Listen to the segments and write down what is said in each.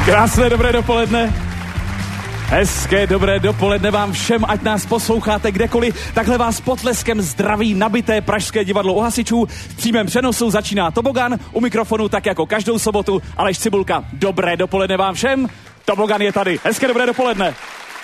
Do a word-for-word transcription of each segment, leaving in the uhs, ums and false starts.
Krásné dobré dopoledne. Hezké dobré dopoledne vám všem, ať nás posloucháte kdekoliv. Takhle vás potleskem zdraví nabité Pražské divadlo u hasičů. V přímém přenosu začíná Tobogan, u mikrofonu tak jako každou sobotu Aleš Cibulka. Dobré dopoledne vám všem. Tobogan je tady. Hezké dobré dopoledne.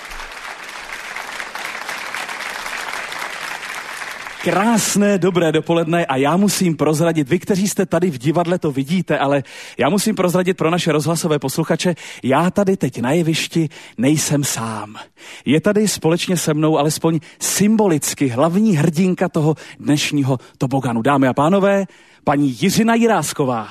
Krásné dobré dopoledne a já musím prozradit, vy, kteří jste tady v divadle, to vidíte, ale já musím prozradit pro naše rozhlasové posluchače, já tady teď na jevišti nejsem sám. Je tady společně se mnou alespoň symbolicky hlavní hrdinka toho dnešního Toboganu. Dámy a pánové, paní Jiřina Jirásková.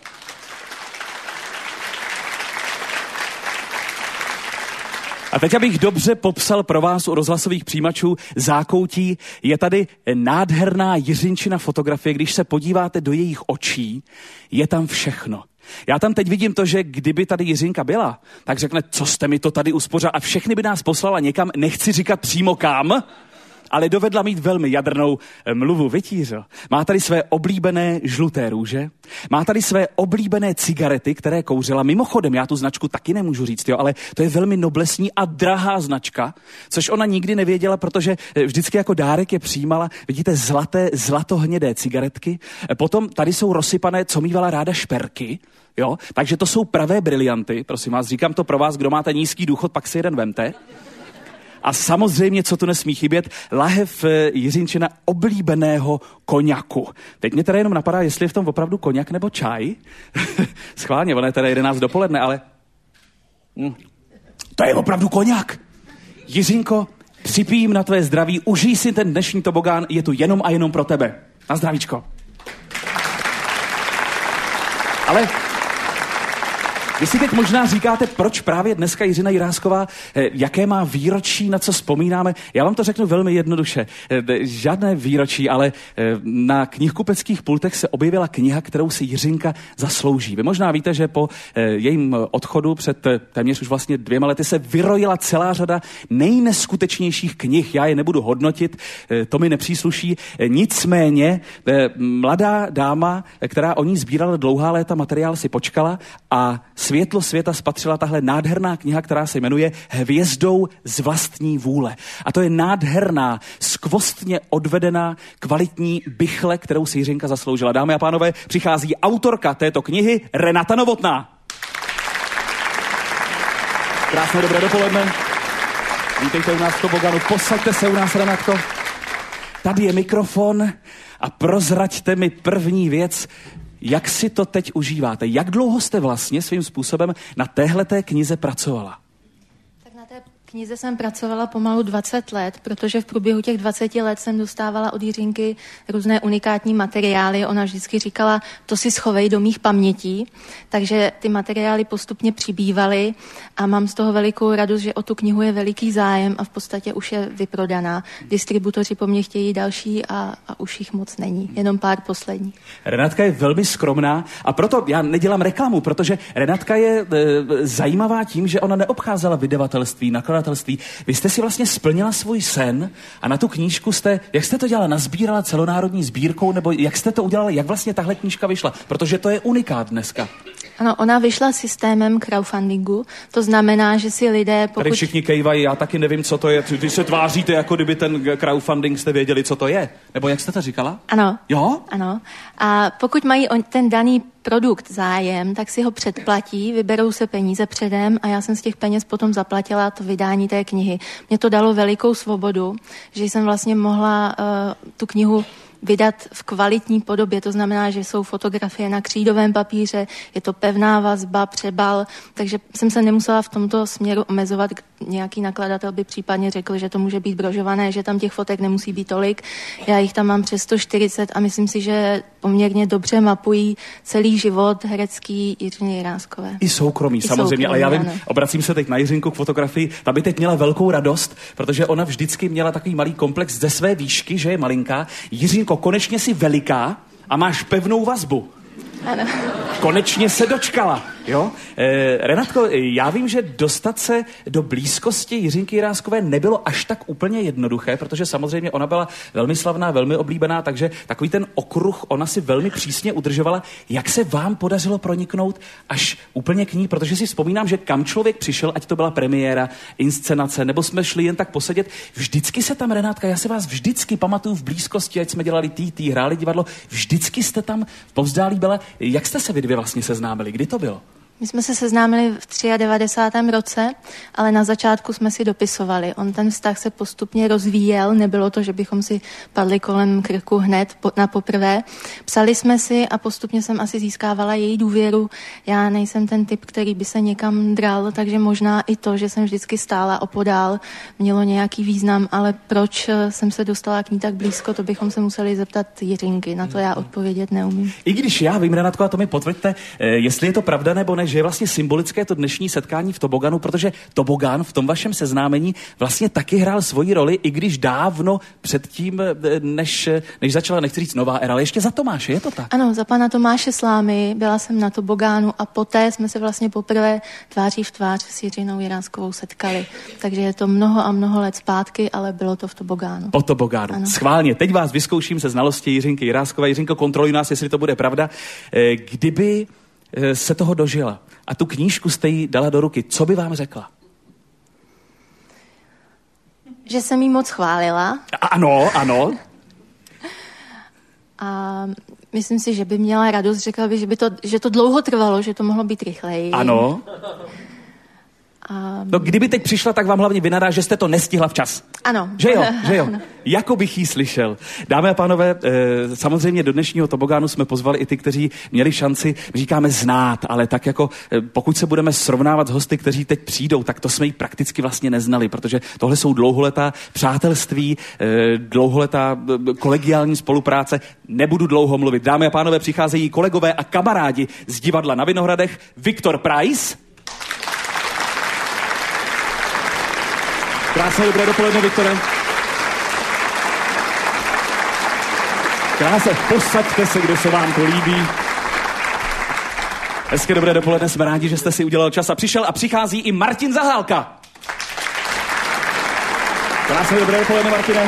A teď, abych dobře popsal pro vás u rozhlasových přijímačů zákoutí, je tady nádherná Jiřinčina fotografie, když se podíváte do jejich očí, je tam všechno. Já tam teď vidím to, že kdyby tady Jiřinka byla, tak řekne, co jste mi to tady uspořádal a všechny by nás poslala někam, nechci říkat přímo kam, ale dovedla mít velmi jadrnou mluvu. Vytířil. Má tady své oblíbené žluté růže, má tady své oblíbené cigarety, které kouřila. Mimochodem, já tu značku taky nemůžu říct, jo, ale to je velmi noblesní a drahá značka, což ona nikdy nevěděla, protože vždycky jako dárek je přijímala, vidíte, zlaté, zlatohnědé cigaretky. Potom tady jsou rozsypané, co mívala ráda, šperky. Jo? Takže to jsou pravé brilianty, prosím vás, říkám to pro vás, kdo máte nízký důchod, pak si jeden vemte. A samozřejmě, co tu nesmí chybět, lahev Jiřinčina oblíbeného koňaku. Teď mě teda jenom napadá, jestli je v tom opravdu koňak nebo čaj. Schválně, ono je teda jedenáct dopoledne, ale... Hm. To je opravdu koňak. Jiřinko, připijím na tvé zdraví, užij si ten dnešní tobogán, je tu jenom a jenom pro tebe. Na zdravíčko. Ale... Vy si teď možná říkáte, proč právě dneska Jiřina Jirásková, jaké má výročí, na co vzpomínáme. Já vám to řeknu velmi jednoduše. Žádné výročí, ale na knihkupeckých pultech se objevila kniha, kterou si Jiřinka zaslouží. Vy možná víte, že po jejím odchodu před téměř už vlastně dvěma lety se vyrojila celá řada nejneskutečnějších knih. Já je nebudu hodnotit, to mi nepřísluší. Nicméně mladá dáma, která o ní sbírala dlouhá léta materiál, si počkala a světlo světa spatřila tahle nádherná kniha, která se jmenuje Hvězdou z vlastní vůle. A to je nádherná, skvostně odvedená, kvalitní bichle, kterou si Jiřinka zasloužila. Dámy a pánové, přichází autorka této knihy Renata Novotná. Krásné dobré dopoledne. Vítejte u nás v Toboganu. Posaďte se u nás, Renatko. Tady je mikrofon a prozraďte mi první věc. Jak si to teď užíváte? Jak dlouho jste vlastně svým způsobem na téhleté knize pracovala? Tak na té knize jsem pracovala pomalu dvacet let, protože v průběhu těch dvaceti let jsem dostávala od Jiřinky různé unikátní materiály. Ona vždycky říkala, to si schovej do mých pamětí. Takže ty materiály postupně přibývaly a mám z toho velikou radost, že o tu knihu je veliký zájem a v podstatě už je vyprodaná. Distributoři po mně chtějí další a, a už jich moc není, jenom pár poslední. Renatka je velmi skromná a proto já nedělám reklamu, protože Renatka je e, zajímavá tím, že ona neobcházela vydavatelství, nakladatelství. Vy jste si vlastně splnila svůj sen a na tu knížku jste, jak jste to dělala, nazbírala celonárodní sbírkou, nebo jak jste to udělala, jak vlastně tahle knížka vyšla? Protože to je unikát dneska. Ano, ona vyšla systémem crowdfundingu, to znamená, že si lidé... Pokud... Tady všichni kejvají, já taky nevím, co to je. Vy se tváříte, jako kdyby ten crowdfunding jste věděli, co to je. Nebo jak jste to říkala? Ano. Jo? Ano. A pokud mají ten daný produkt zájem, tak si ho předplatí, vyberou se peníze předem a já jsem z těch peněz potom zaplatila to vydání té knihy. Mě to dalo velikou svobodu, že jsem vlastně mohla uh, tu knihu vydat v kvalitní podobě, to znamená, že jsou fotografie na křídovém papíře, je to pevná vazba, přebal, takže jsem se nemusela v tomto směru omezovat. Nějaký nakladatel by případně řekl, že to může být brožované, že tam těch fotek nemusí být tolik. Já jich tam mám přes sto čtyřicet a myslím si, že poměrně dobře mapují celý život herecký Jiřiny Jiráskové. I soukromí, I samozřejmě, soukromí, ale já vím, ano. Obracím se teď na Jiřinku k fotografii, ta by teď měla velkou radost, protože ona vždycky měla takový malý komplex ze své výšky, že je malinká. Jiřinko, konečně si veliká a máš pevnou vazbu. Ano. Konečně se dočkala. Jo? E, Renatko, já vím, že dostat se do blízkosti Jiřinky Jiráskové nebylo až tak úplně jednoduché, protože samozřejmě ona byla velmi slavná, velmi oblíbená, takže takový ten okruh ona si velmi přísně udržovala. Jak se vám podařilo proniknout až úplně k ní? Protože si vzpomínám, že kam člověk přišel, ať to byla premiéra, inscenace, nebo jsme šli jen tak posedět, vždycky se tam, Renátka, já si vás vždycky pamatuju v blízkosti, ať jsme dělali té té, hráli divadlo, vždycky jste tam v povzdálí byla. Jak jste se vy dvě vlastně seznámili? Kdy to bylo? My jsme se seznámili v devadesátém třetím roce, ale na začátku jsme si dopisovali. On ten vztah se postupně rozvíjel, nebylo to, že bychom si padli kolem krku hned po, na poprvé. Psali jsme si a postupně jsem asi získávala její důvěru. Já nejsem ten typ, který by se někam dral, takže možná i to, že jsem vždycky stála opodál, mělo nějaký význam, ale proč jsem se dostala k ní tak blízko, to bychom se museli zeptat Jiřinky. Na to já odpovědět neumím. I když já vím, Renatko, a to mi potvrďte, jestli je to pravda nebo ne, že je vlastně symbolické to dnešní setkání v toboganu, protože tobogán v tom vašem seznámení vlastně taky hrál svoji roli, i když dávno předtím, než, než začala, nechci říct nová éra, ale ještě za Tomáše, je to tak? Ano, za pana Tomáše Slámy, byla jsem na tobogánu a poté jsme se vlastně poprvé tváří v tvář s Jiřinou Jiráskovou setkali. Takže je to mnoho a mnoho let zpátky, ale bylo to v tobogánu. Po tobogánu. Ano. Schválně. Teď vás vyzkouším se znalosti Jiřinky Jiráskové. Jiřinko, kontroluj nás, jestli to bude pravda. Kdyby se toho dožila a tu knížku jste jí dala do ruky, co by vám řekla? Že jsem jí moc chválila. A, ano, ano. A myslím si, že by měla radost, řekla by, že, by to, že to dlouho trvalo, že to mohlo být rychleji. Ano. A... No, kdyby teď přišla, tak vám hlavně vynadá, že jste to nestihla včas. Ano. Že jo, že jo. Ano. Jako bych jí slyšel. Dámy a pánové, e, samozřejmě do dnešního tobogánu jsme pozvali i ty, kteří měli šanci, říkáme znát, ale tak jako e, pokud se budeme srovnávat s hosty, kteří teď přijdou, tak to jsme jí prakticky vlastně neznali, protože tohle jsou dlouholetá přátelství, e, dlouholetá e, kolegiální spolupráce. Nebudu dlouho mluvit. Dámy a pánové, přicházejí kolegové a kamarádi z divadla na Vinohradech. Viktor Prais. Krásné dobré dopoledne, Viktore. Krásně, posaďte se, kde se vám to líbí. Hezké dobré dopoledne, jsme rádi, že jste si udělal čas a přišel a přichází i Martin Zahálka. Krásné dobré dopoledne, Martine.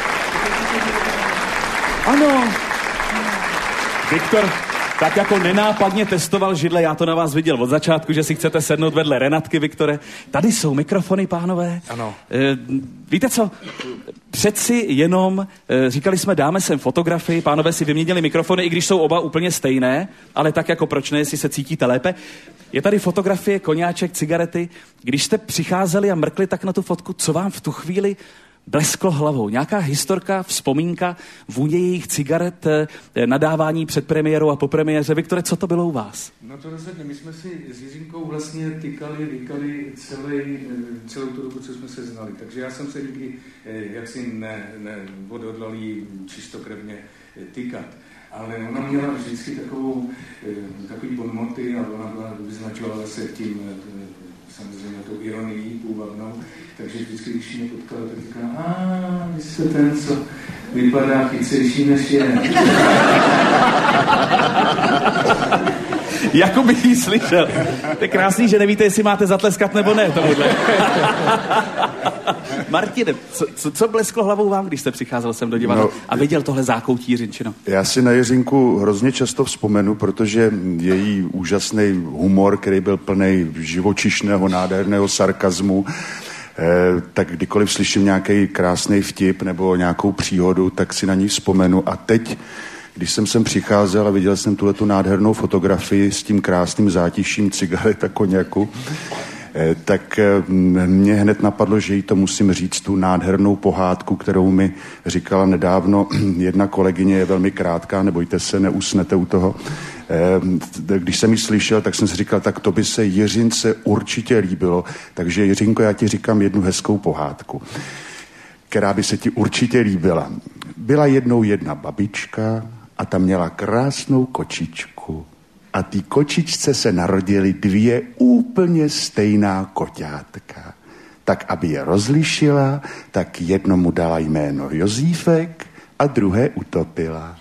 Ano. Viktor tak jako nenápadně testoval židle, já to na vás viděl od začátku, že si chcete sednout vedle Renatky, Viktore. Tady jsou mikrofony, pánové. Ano. E, víte co, přeci jenom, e, říkali jsme, dáme sem fotografii, pánové si vyměnili mikrofony, i když jsou oba úplně stejné, ale tak jako proč ne, jestli se cítíte lépe. Je tady fotografie, koňáček, cigarety. Když jste přicházeli a mrkli tak na tu fotku, co vám v tu chvíli blesklo hlavou? Nějaká historka, vzpomínka, vůně jejich cigaret, nadávání před premiérou a po premiéře. Viktore, co to bylo u vás? No to rozhodně, my jsme si s Jiřinkou vlastně tykali, vykali celý, celou tu dobu, co jsme se znali. Takže já jsem se nikdy jaksi ne, ne odhodlal jí čistokrevně tykat. Ale ona měla vždycky takovou, takový bonmoty a ona byla, vyznačovala se tím samozřejmě tou ironií půvabnou, takže vždycky, když mě potkala, tak říká, a vy jste ten, co vypadá chytřejší, než je. Jako bych jí slyšel. To je krásný, že nevíte, jestli máte zatleskat nebo ne tomuhle. Martine, co, co, co blesklo hlavou vám, když jste přicházel sem do divadla no, a viděl tohle zákoutí Jiřinčino? Já si na Jiřinku hrozně často vzpomenu, protože její úžasný humor, který byl plný živočišného, nádherného sarkazmu, eh, tak kdykoliv slyším nějaký krásný vtip nebo nějakou příhodu, tak si na ní vzpomenu. A teď, když jsem sem přicházel a viděl jsem tuhletu nádhernou fotografii s tím krásným zátiším cigaret a koněku, tak mě hned napadlo, že jí to musím říct, tu nádhernou pohádku, kterou mi říkala nedávno jedna kolegyně, je velmi krátká, nebojte se, neusnete u toho. Když jsem ji slyšel, tak jsem si říkal, tak to by se Jiřince určitě líbilo. Takže Jiřinko, já ti říkám jednu hezkou pohádku, která by se ti určitě líbila. Byla jednou jedna babička a ta měla krásnou kočičku. A té kočičce se narodily dvě úplně stejná koťátka. Tak, aby je rozlišila, tak jednomu dala jméno Jozífek a druhé utopila.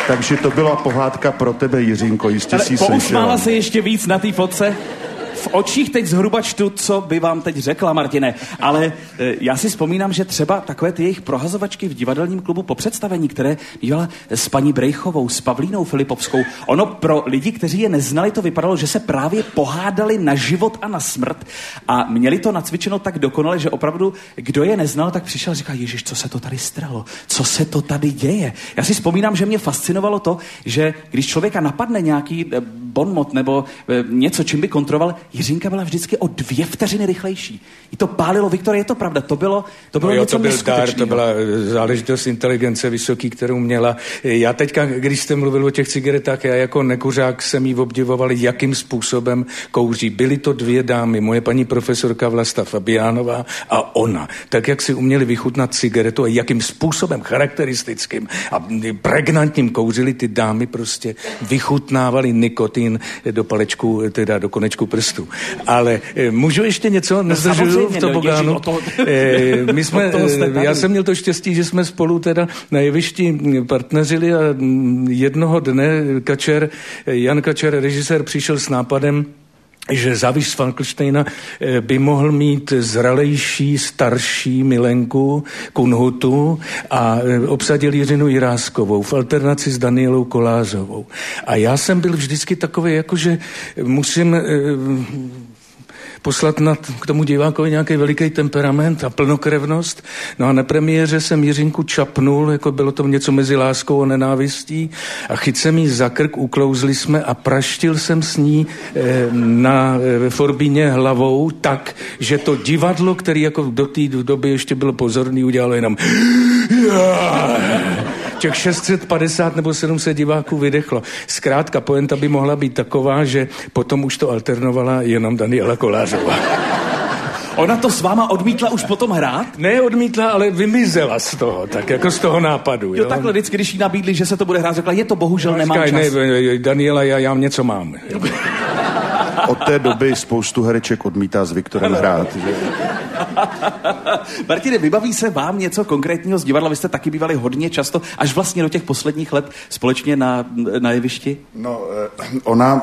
Takže to byla pohádka pro tebe, Jiřinko, jistě Ale si slyšela. pousmála se ještě víc na té fotce. V očích teď zhruba čtu, co by vám teď řekla, Martine. Ale e, já si vzpomínám, že třeba takové ty jejich prohazovačky v divadelním klubu po představení, které dělala s paní Brejchovou, s Pavlínou Filipovskou. Ono pro lidi, kteří je neznali, to vypadalo, že se právě pohádali na život a na smrt a měli to nacvičeno tak dokonale, že opravdu, kdo je neznal, tak přišel a říkal, Ježiš, co se to tady stralo? Co se to tady děje? Já si vzpomínám, že mě fascinovalo to, že když člověka napadne nějaký e, bonmot nebo e, něco, čím by kontroloval, Jiřinka byla vždycky o dvě vteřiny rychlejší. I to pálilo, Viktor, je to pravda, to bylo, to bylo no jo, něco to byl dar, to byla záležitost inteligence vysoký, kterou měla. Já teďka, když jste mluvil o těch cigaretách, já jako nekuřák jsem jí obdivoval, jakým způsobem kouří. Byly to dvě dámy, moje paní profesorka Vlasta Fabiánová a ona. Tak, jak si uměli vychutnat cigaretu a jakým způsobem charakteristickým a pregnantním kouřili ty dámy, prostě vychutnávali nikotin do palečku, teda do konečku prstu. Ale e, můžu ještě něco? Nezdržuju v tobogánu. No, e, my jsme, e, já jsem měl to štěstí, že jsme spolu teda na jevišti partneřili a jednoho dne Kačer, Jan Kačer, režisér, přišel s nápadem, že Záviš z Falkensteina by mohl mít zralejší, starší milenku, Kunhutu, a obsadil Jiřinu Jiráskovou v alternaci s Danielou Kolářovou. A já jsem byl vždycky takový, jakože musím poslat na t- k tomu divákovi nějaký veliký temperament a plnokrevnost. No a na premiéře jsem Jiřinku čapnul, jako bylo to něco mezi láskou a nenávistí, a chyt jsem jí za krk, uklouzli jsme a praštil jsem s ní eh, na eh, Forbíně hlavou tak, že to divadlo, který jako do té doby ještě bylo pozorný, udělalo jenom těch šest set padesát nebo sedm set diváků vydechlo. Zkrátka, pointa by mohla být taková, že potom už to alternovala jenom Daniela Kolářová. Ona to s váma odmítla už potom hrát? Ne, odmítla, ale vymizela z toho, tak jako z toho nápadu. Jo, jo takhle vždycky, když jí nabídli, že se to bude hrát, řekla, je to bohužel, nemám čas. Ne, Daniela, já, já něco mám. Od té doby spoustu hereček odmítá s Viktorem hrát. Že? Martine, vybaví se vám něco konkrétního z divadla? Vy jste taky bývali hodně často, až vlastně do těch posledních let společně na, na jevišti? No, ona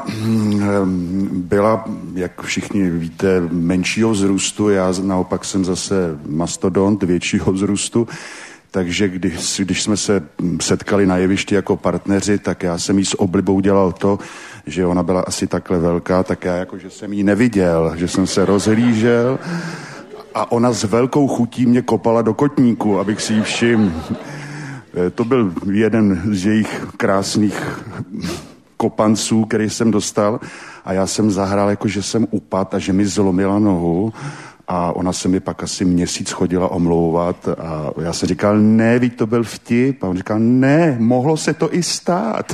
byla, jak všichni víte, menšího vzrůstu, já naopak jsem zase mastodont většího vzrůstu. Takže když, když jsme se setkali na jevišti jako partneři, tak já jsem jí s oblibou dělal to, že ona byla asi takhle velká, tak já jako, že jsem jí neviděl, že jsem se rozhlížel a ona s velkou chutí mě kopala do kotníku, abych si ji všiml. To byl jeden z jejich krásných kopanců, který jsem dostal, a já jsem zahrál jako, že jsem upadl a že mi zlomila nohu. A ona se mi pak asi měsíc chodila omlouvat a já jsem říkal, ne, víš, to byl vtip. A on říkal, ne, mohlo se to i stát.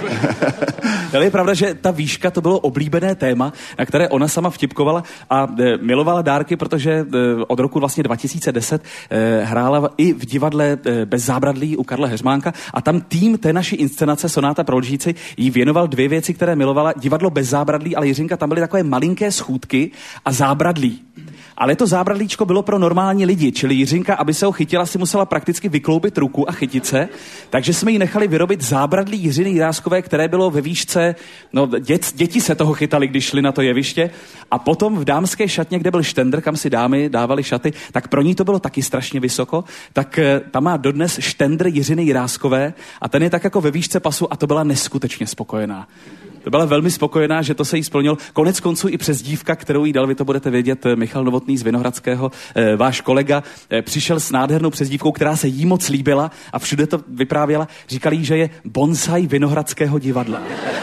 Ale je pravda, že ta výška, to bylo oblíbené téma, na které ona sama vtipkovala a e, milovala dárky, protože e, od roku vlastně dva tisíce deset e, hrála i v divadle e, Bez zábradlí u Karla Heřmánka a tam tým té naší inscenace Sonáta pro lžíci jí věnoval dvě věci, které milovala. Divadlo Bez zábradlí, ale Jiřinka, tam byly takové malinké schůdky a zábradlí. Ale to zábradlíčko bylo pro normální lidi, čili Jiřinka, aby se ho chytila, si musela prakticky vykloubit ruku a chytit se, takže jsme jí nechali vyrobit zábradlí Jiřiny Jiráskové, které bylo ve výšce, no dět, děti se toho chytali, když šli na to jeviště, a potom v dámské šatně, kde byl štendr, kam si dámy dávali šaty, tak pro ní to bylo taky strašně vysoko, tak tam má dodnes štendr Jiřiny Jiráskové a ten je tak jako ve výšce pasu a to byla neskutečně spokojená. To byla velmi spokojená, že to se jí splnil. Konec konců i přezdívka, kterou jí dal, vy to budete vědět, Michal Novotný z Vinohradského, eh, váš kolega, eh, přišel s nádhernou přezdívkou, která se jí moc líbila a všude to vyprávěla. Říkali jí, že je bonsai Vinohradského divadla.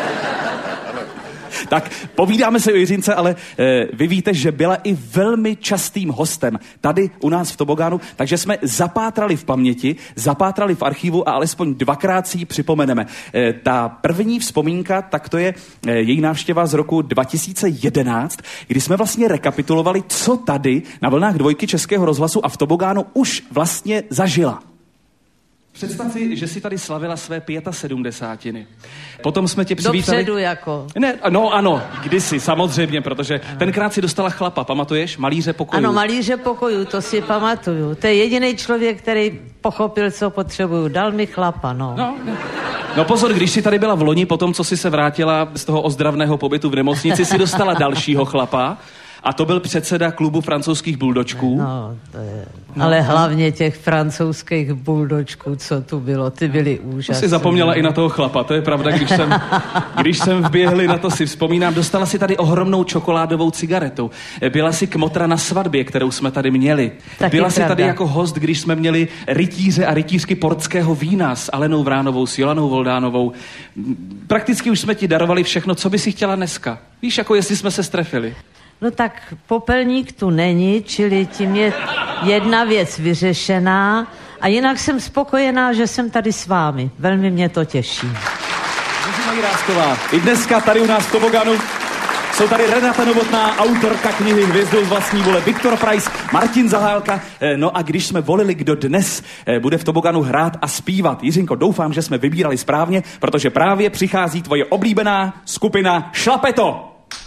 Tak povídáme se o Jiřince, ale e, vy víte, že byla i velmi častým hostem tady u nás v Tobogánu, takže jsme zapátrali v paměti, zapátrali v archivu a alespoň dvakrát si ji připomeneme. E, ta první vzpomínka, tak to je e, její návštěva z roku dva tisíce jedenáct, kdy jsme vlastně rekapitulovali, co tady na vlnách dvojky Českého rozhlasu a v Tobogánu už vlastně zažila. Představ si, že si tady slavila své sedmdesátiny. Potom jsme tě přivítali... Dopředu jako. Ne, no ano, kdysi, samozřejmě, protože tenkrát si dostala chlapa, pamatuješ? Malíře pokojů. Ano, malíře pokojů, to si pamatuju. To je jediný člověk, který pochopil, co potřebuju. Dal mi chlapa, no. No, no. No pozor, když jsi tady byla v loni, potom, co jsi se vrátila z toho ozdravného pobytu v nemocnici, si dostala dalšího chlapa. A to byl předseda klubu francouzských buldočků. No, to je... No. Ale hlavně těch francouzských buldočků, co tu bylo, ty byly úžasné. To si zapomněla i na toho chlapa, to je pravda, když jsem, když jsem vběhli, na to si vzpomínám. Dostala si tady ohromnou čokoládovou cigaretu. Byla si kmotra na svatbě, kterou jsme tady měli. Taky Byla si pravda. tady jako host, když jsme měli rytíře a rytířky portského vína s Alenou Vránovou, s Jolanou Voldánovou. Prakticky už jsme ti darovali všechno, co by si chtěla dneska. Víš, jako jestli jsme se strefili. No tak popelník tu není, čili tím je jedna věc vyřešená a jinak jsem spokojená, že jsem tady s vámi. Velmi mě to těší. Jiřina Jirásková, i dneska tady u nás v Toboganu jsou tady Renata Novotná, autorka knihy Hvězdou z vlastní vole, Viktor Preiss, Martin Zahálka. No a když jsme volili, kdo dnes bude v Toboganu hrát a zpívat, Jiřinko, doufám, že jsme vybírali správně, protože právě přichází tvoje oblíbená skupina Šlapeto.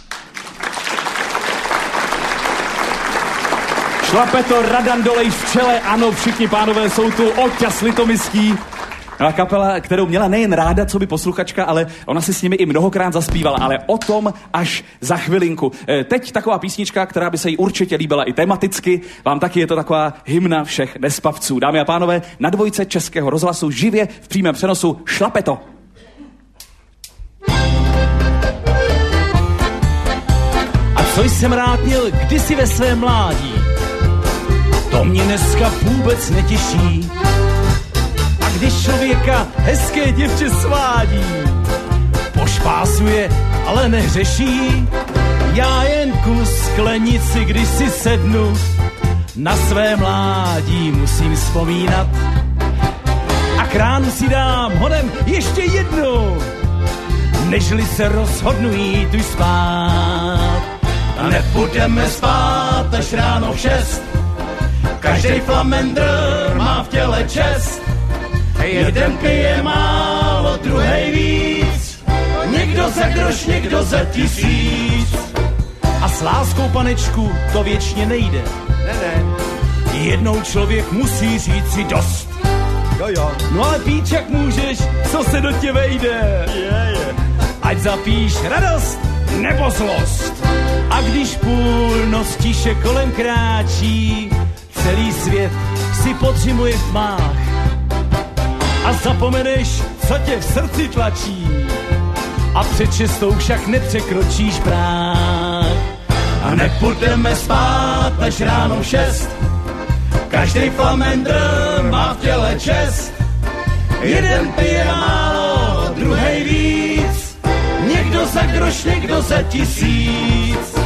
Šlapeto, Radan Dolejš v čele, ano, všichni pánové jsou tu, Oťas Litomyský. A kapela, kterou měla nejen ráda, co by posluchačka, ale ona si s nimi i mnohokrát zaspívala, ale o tom až za chvilinku. Teď taková písnička, která by se jí určitě líbila i tematicky, vám taky je to taková hymna všech nespavců. Dámy a pánové, na dvojce Českého rozhlasu živě v přímém přenosu Šlapeto. A co jsem rád měl kdysi ve svém mládí, to mě dneska vůbec netěší. A když člověka hezké děvče svádí, pošpásuje, ale nehřeší. Já jen kus sklenici, když si sednu, na své mládí musím vzpomínat. A kránu si dám honem ještě jednou, nežli se rozhodnu jít už spát. A nebudeme spát až ráno v šest, každej flamendr má v těle čest. Jeden pije málo, druhej víc, někdo za groš, někdo za tisíc. A s láskou, panečku, to věčně nejde. Ne, ne. Jednou člověk musí říct si dost. Jo, jo. No ale pít jak můžeš, co se do tě vejde. Je, je. Ať zapíš radost nebo zlost. A když půlnoc tiše kolem kráčí, celý svět si potřimuje v tmách a zapomeneš, co tě v srdci tlačí, a před šestou však nepřekročíš práh. A nebudeme spát až ráno v šest, každej flamendr má v těle čest. Jeden pije málo, druhej víc, někdo za groš, někdo za tisíc.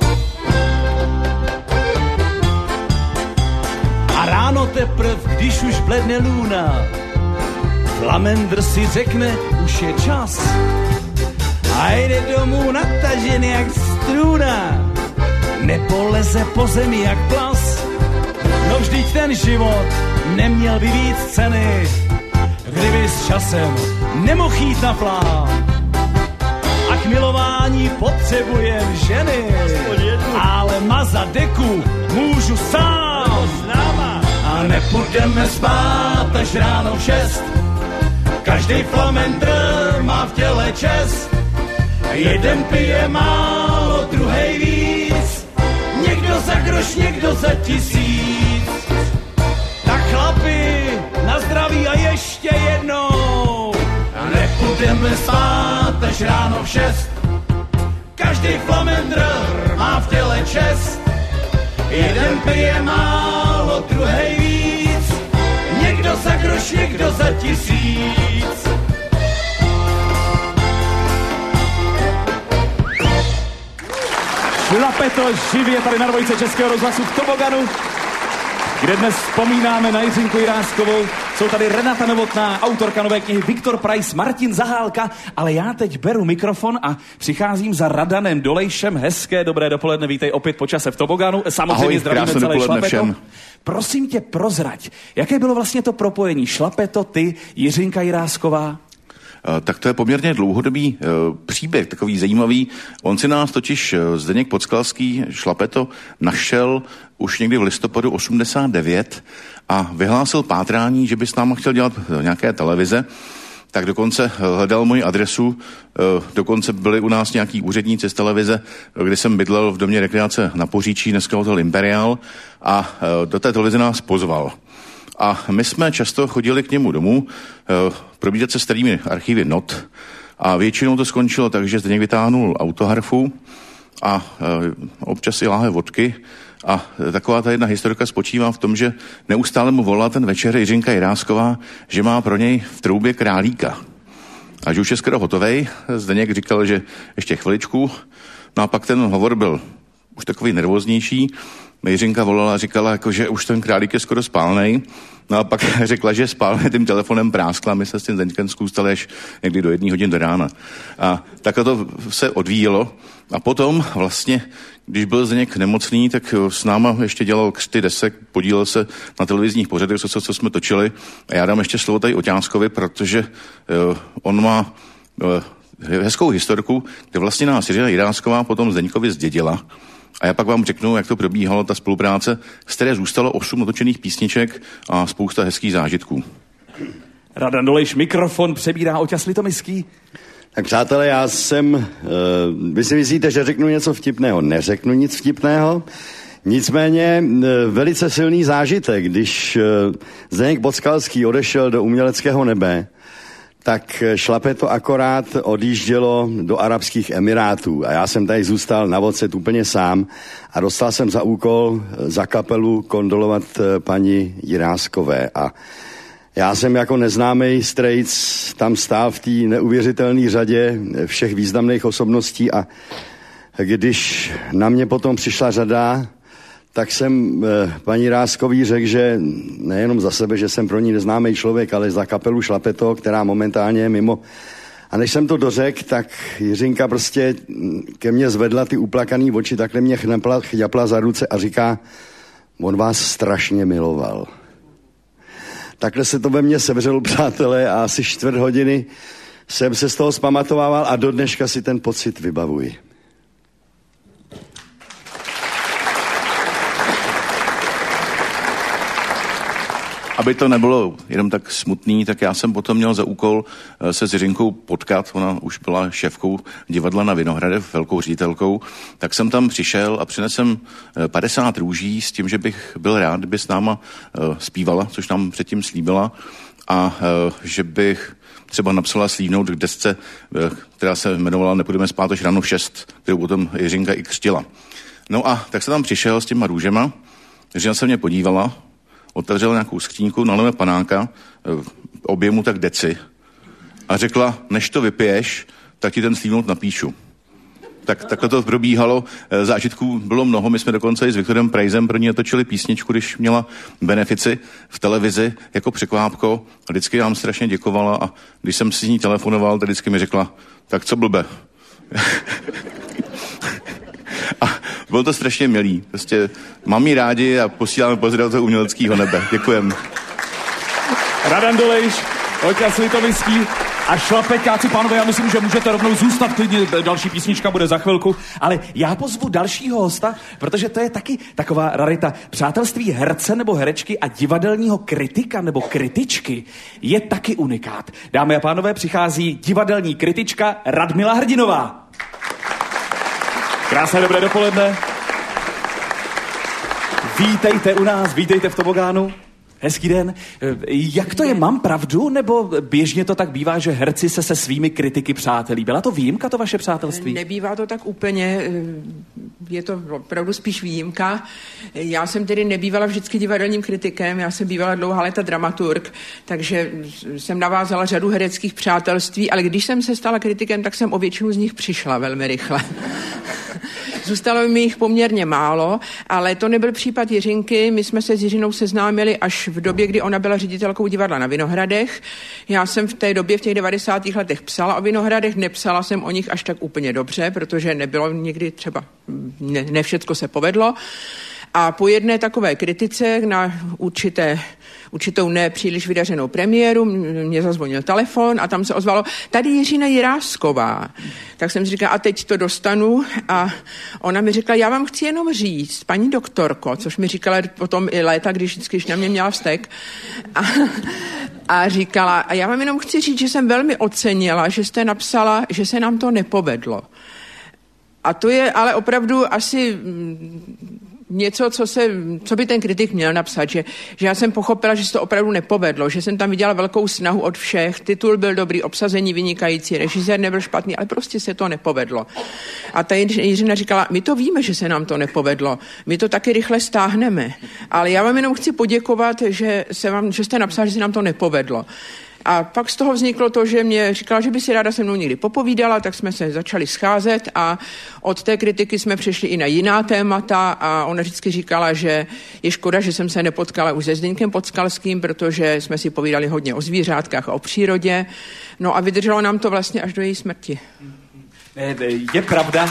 A ráno teprv, když už bledne lůna, flamendr si řekne, už je čas, a jde domů natažen jak struna, nepoleze po zemi jak plas. No vždyť ten život neměl by víc ceny, kdyby s časem nemohl jít na plán. A k milování potřebujem ženy, ale mazat deku můžu sám. A nebudeme spát až ráno v šest, každej flamendr má v těle čest. Jeden pije málo, druhej víc, někdo za groš, někdo za tisíc. Tak chlapi, na zdraví a ještě jednou. A nebudeme spát až ráno v šest, každej flamendr má v těle čest. Jeden pije málo, druhej víc, někdo za groš, někdo za tisíc. Šlapeto živě tady na dvojce Českého rozhlasu v Toboganu, kde dnes vzpomínáme na Jiřinku Jiráskovou. Jsou tady Renata Novotná, autorka nové knihy, Viktor Preiss, Martin Zahálka, ale já teď beru mikrofon a přicházím za Radanem Dolejšem. Hezké dobré dopoledne, vítej opět po čase v Toboganu. Samozřejmě ahoj, zdravíme celé Šlapeto. Všem. Prosím tě, prozrať, jaké bylo vlastně to propojení Šlapeto, ty, Jiřinka Jirásková? Tak to je poměrně dlouhodobý uh, příběh, takový zajímavý. On si nás totiž uh, Zdeněk Podskalský, Šlapeto, našel už někdy v listopadu osmdesát devět a vyhlásil pátrání, že by s náma chtěl dělat uh, nějaké televize. tak dokonce hledal moji adresu, dokonce byli u nás nějaký úředníci z televize, kdy jsem bydlel v domě rekreace na Poříčí, dneska hotel Imperial, a do té televize nás pozval. A my jsme často chodili k němu domů, probírat se starými archivy not, a většinou to skončilo tak, že Zdeněk vytáhnul autoharfu a občas i láhev vodky. A taková ta jedna historka spočívá v tom, že neustále mu volala ten večer Jiřinka Jirásková, že má pro něj v troubě králíka. A že už je skoro hotovej, Zdeněk říkal, že ještě chviličku. No a pak ten hovor byl už takový nervóznější. Jiřinka volala a říkala, jako, že už ten králík je skoro spálnej. No a pak řekla, že spálně tím telefonem práskla, my se s tím Zdeňkem zkůstali až někdy do jedné hodin do rána. A takhle to se odvíjelo. A potom vlastně, když byl Zdeněk nemocný, tak s náma ještě dělal křty desek, podílel se na televizních pořadech, co, co jsme točili. A já dám ještě slovo tady Oťánskovi, protože uh, on má uh, hezkou historku, kde vlastně nás Jiřina Jirásková potom Zdeňkovi zdědila. A já pak vám řeknu, jak to probíhalo, ta spolupráce, z které zůstalo osm natočených písniček a spousta hezkých zážitků. Radan Dolejš, mikrofon přebírá Oťas Litomyský. Tak přátelé, já jsem, uh, vy si myslíte, že řeknu něco vtipného. Neřeknu nic vtipného, nicméně uh, velice silný zážitek, když uh, Zdeněk Podskalský odešel do uměleckého nebe, tak Šlapeto akorát odjíždělo do Arabských Emirátů a já jsem tady zůstal na odset úplně sám a dostal jsem za úkol za kapelu kondolovat paní Jiráskové a já jsem jako neznámý strejc tam stál v té neuvěřitelné řadě všech významných osobností a když na mě potom přišla řada, tak jsem eh, paní Ráskový řekl, že nejenom za sebe, že jsem pro ní neznámý člověk, ale za kapelu Šlapeto, která momentálně je mimo. A než jsem to dořekl, tak Jiřinka prostě ke mně zvedla ty uplakaný oči, takhle mě chnepla, chňapla za ruce a říká, on vás strašně miloval. Takhle se to ve mně sevřelo, přátelé, a asi čtvrt hodiny jsem se z toho zpamatovával a do dneška si ten pocit vybavuji. Aby to nebylo jenom tak smutný, tak já jsem potom měl za úkol se s Jiřinkou potkat, ona už byla šéfkou divadla na Vinohradech, velkou ředitelkou, tak jsem tam přišel a přinesl jsem padesát růží s tím, že bych byl rád, kdyby s náma zpívala, což nám předtím slíbila, a že bych třeba napsala slívnout k desce, která se jmenovala Nepůjdeme spát až ráno v šest, kterou potom Jiřinka i křtila. No a tak jsem tam přišel s těma růžema, Jiřina se mě podívala, otevřela nějakou skřínku, naleme panáka, objemu tak deci a řekla, než to vypiješ, tak ti ten slívnout napíšu. Tak takhle to probíhalo, zážitků bylo mnoho, my jsme dokonce i s Viktorem Prejzem pro ní natočili písničku, když měla benefici v televizi jako překvápko a vždycky vám strašně děkovala a když jsem si s ní telefonoval, tak vždycky mi řekla, tak co blbe. A bylo to strašně milý. Prostě mám jí rádi a posíláme pozdrav do uměleckého nebe. Děkujem. Radan Dolejš, Oťas Litomyský a Šlapeťáci. Pánové, já myslím, že můžete rovnou zůstat klidně, další písnička bude za chvilku, ale já pozvu dalšího hosta, protože to je taky taková rarita. Přátelství herce nebo herečky a divadelního kritika nebo kritičky je taky unikát. Dámy a pánové, přichází divadelní kritička Radmila Hrdinová. Krásné dobré dopoledne. Vítejte u nás, vítejte v Tobogánu. Hezký den. Jak to je, mám pravdu, nebo běžně to tak bývá, že herci se se svými kritiky přátelí? Byla to výjimka, to vaše přátelství? Nebývá to tak úplně, je to opravdu spíš výjimka. Já jsem tedy nebývala vždycky divadelním kritikem, já jsem bývala dlouhá léta dramaturg, takže jsem navázala řadu hereckých přátelství, ale když jsem se stala kritikem, tak jsem o většinu z nich přišla velmi rychle. Zůstalo mi jich poměrně málo, ale to nebyl případ Jiřinky. My jsme se s Jiřinou seznámili až v době, kdy ona byla ředitelkou divadla na Vinohradech. Já jsem v té době, v těch devadesátých letech psala o Vinohradech, nepsala jsem o nich až tak úplně dobře, protože nebylo někdy třeba, ne, ne všecko se povedlo. A po jedné takové kritice na určité, určitou nepříliš vydařenou premiéru mě zazvonil telefon a tam se ozvalo, tady Jiřina Jirásková. Tak jsem si říkala, a teď to dostanu a ona mi řekla, já vám chci jenom říct, paní doktorko, což mi říkala potom i léta, když vždycky na mě měla vztek. A A říkala, a já vám jenom chci říct, že jsem velmi ocenila, že jste napsala, že se nám to nepovedlo. A to je ale opravdu asi něco, co, se, co by ten kritik měl napsat, že, že já jsem pochopila, že se to opravdu nepovedlo, že jsem tam viděla velkou snahu od všech, titul byl dobrý, obsazení vynikající, režisér nebyl špatný, ale prostě se to nepovedlo. A ta Jiřina říkala, my to víme, že se nám to nepovedlo, my to taky rychle stáhneme, ale já vám jenom chci poděkovat, že, se vám, že jste napsal, že se nám to nepovedlo. A pak z toho vzniklo to, že mě říkala, že by si ráda se mnou někdy popovídala, tak jsme se začali scházet a od té kritiky jsme přešli i na jiná témata a ona vždycky říkala, že je škoda, že jsem se nepotkala už se Zdeňkem Podskalským, protože jsme si povídali hodně o zvířátkách a o přírodě. No a vydrželo nám to vlastně až do její smrti. Je pravda...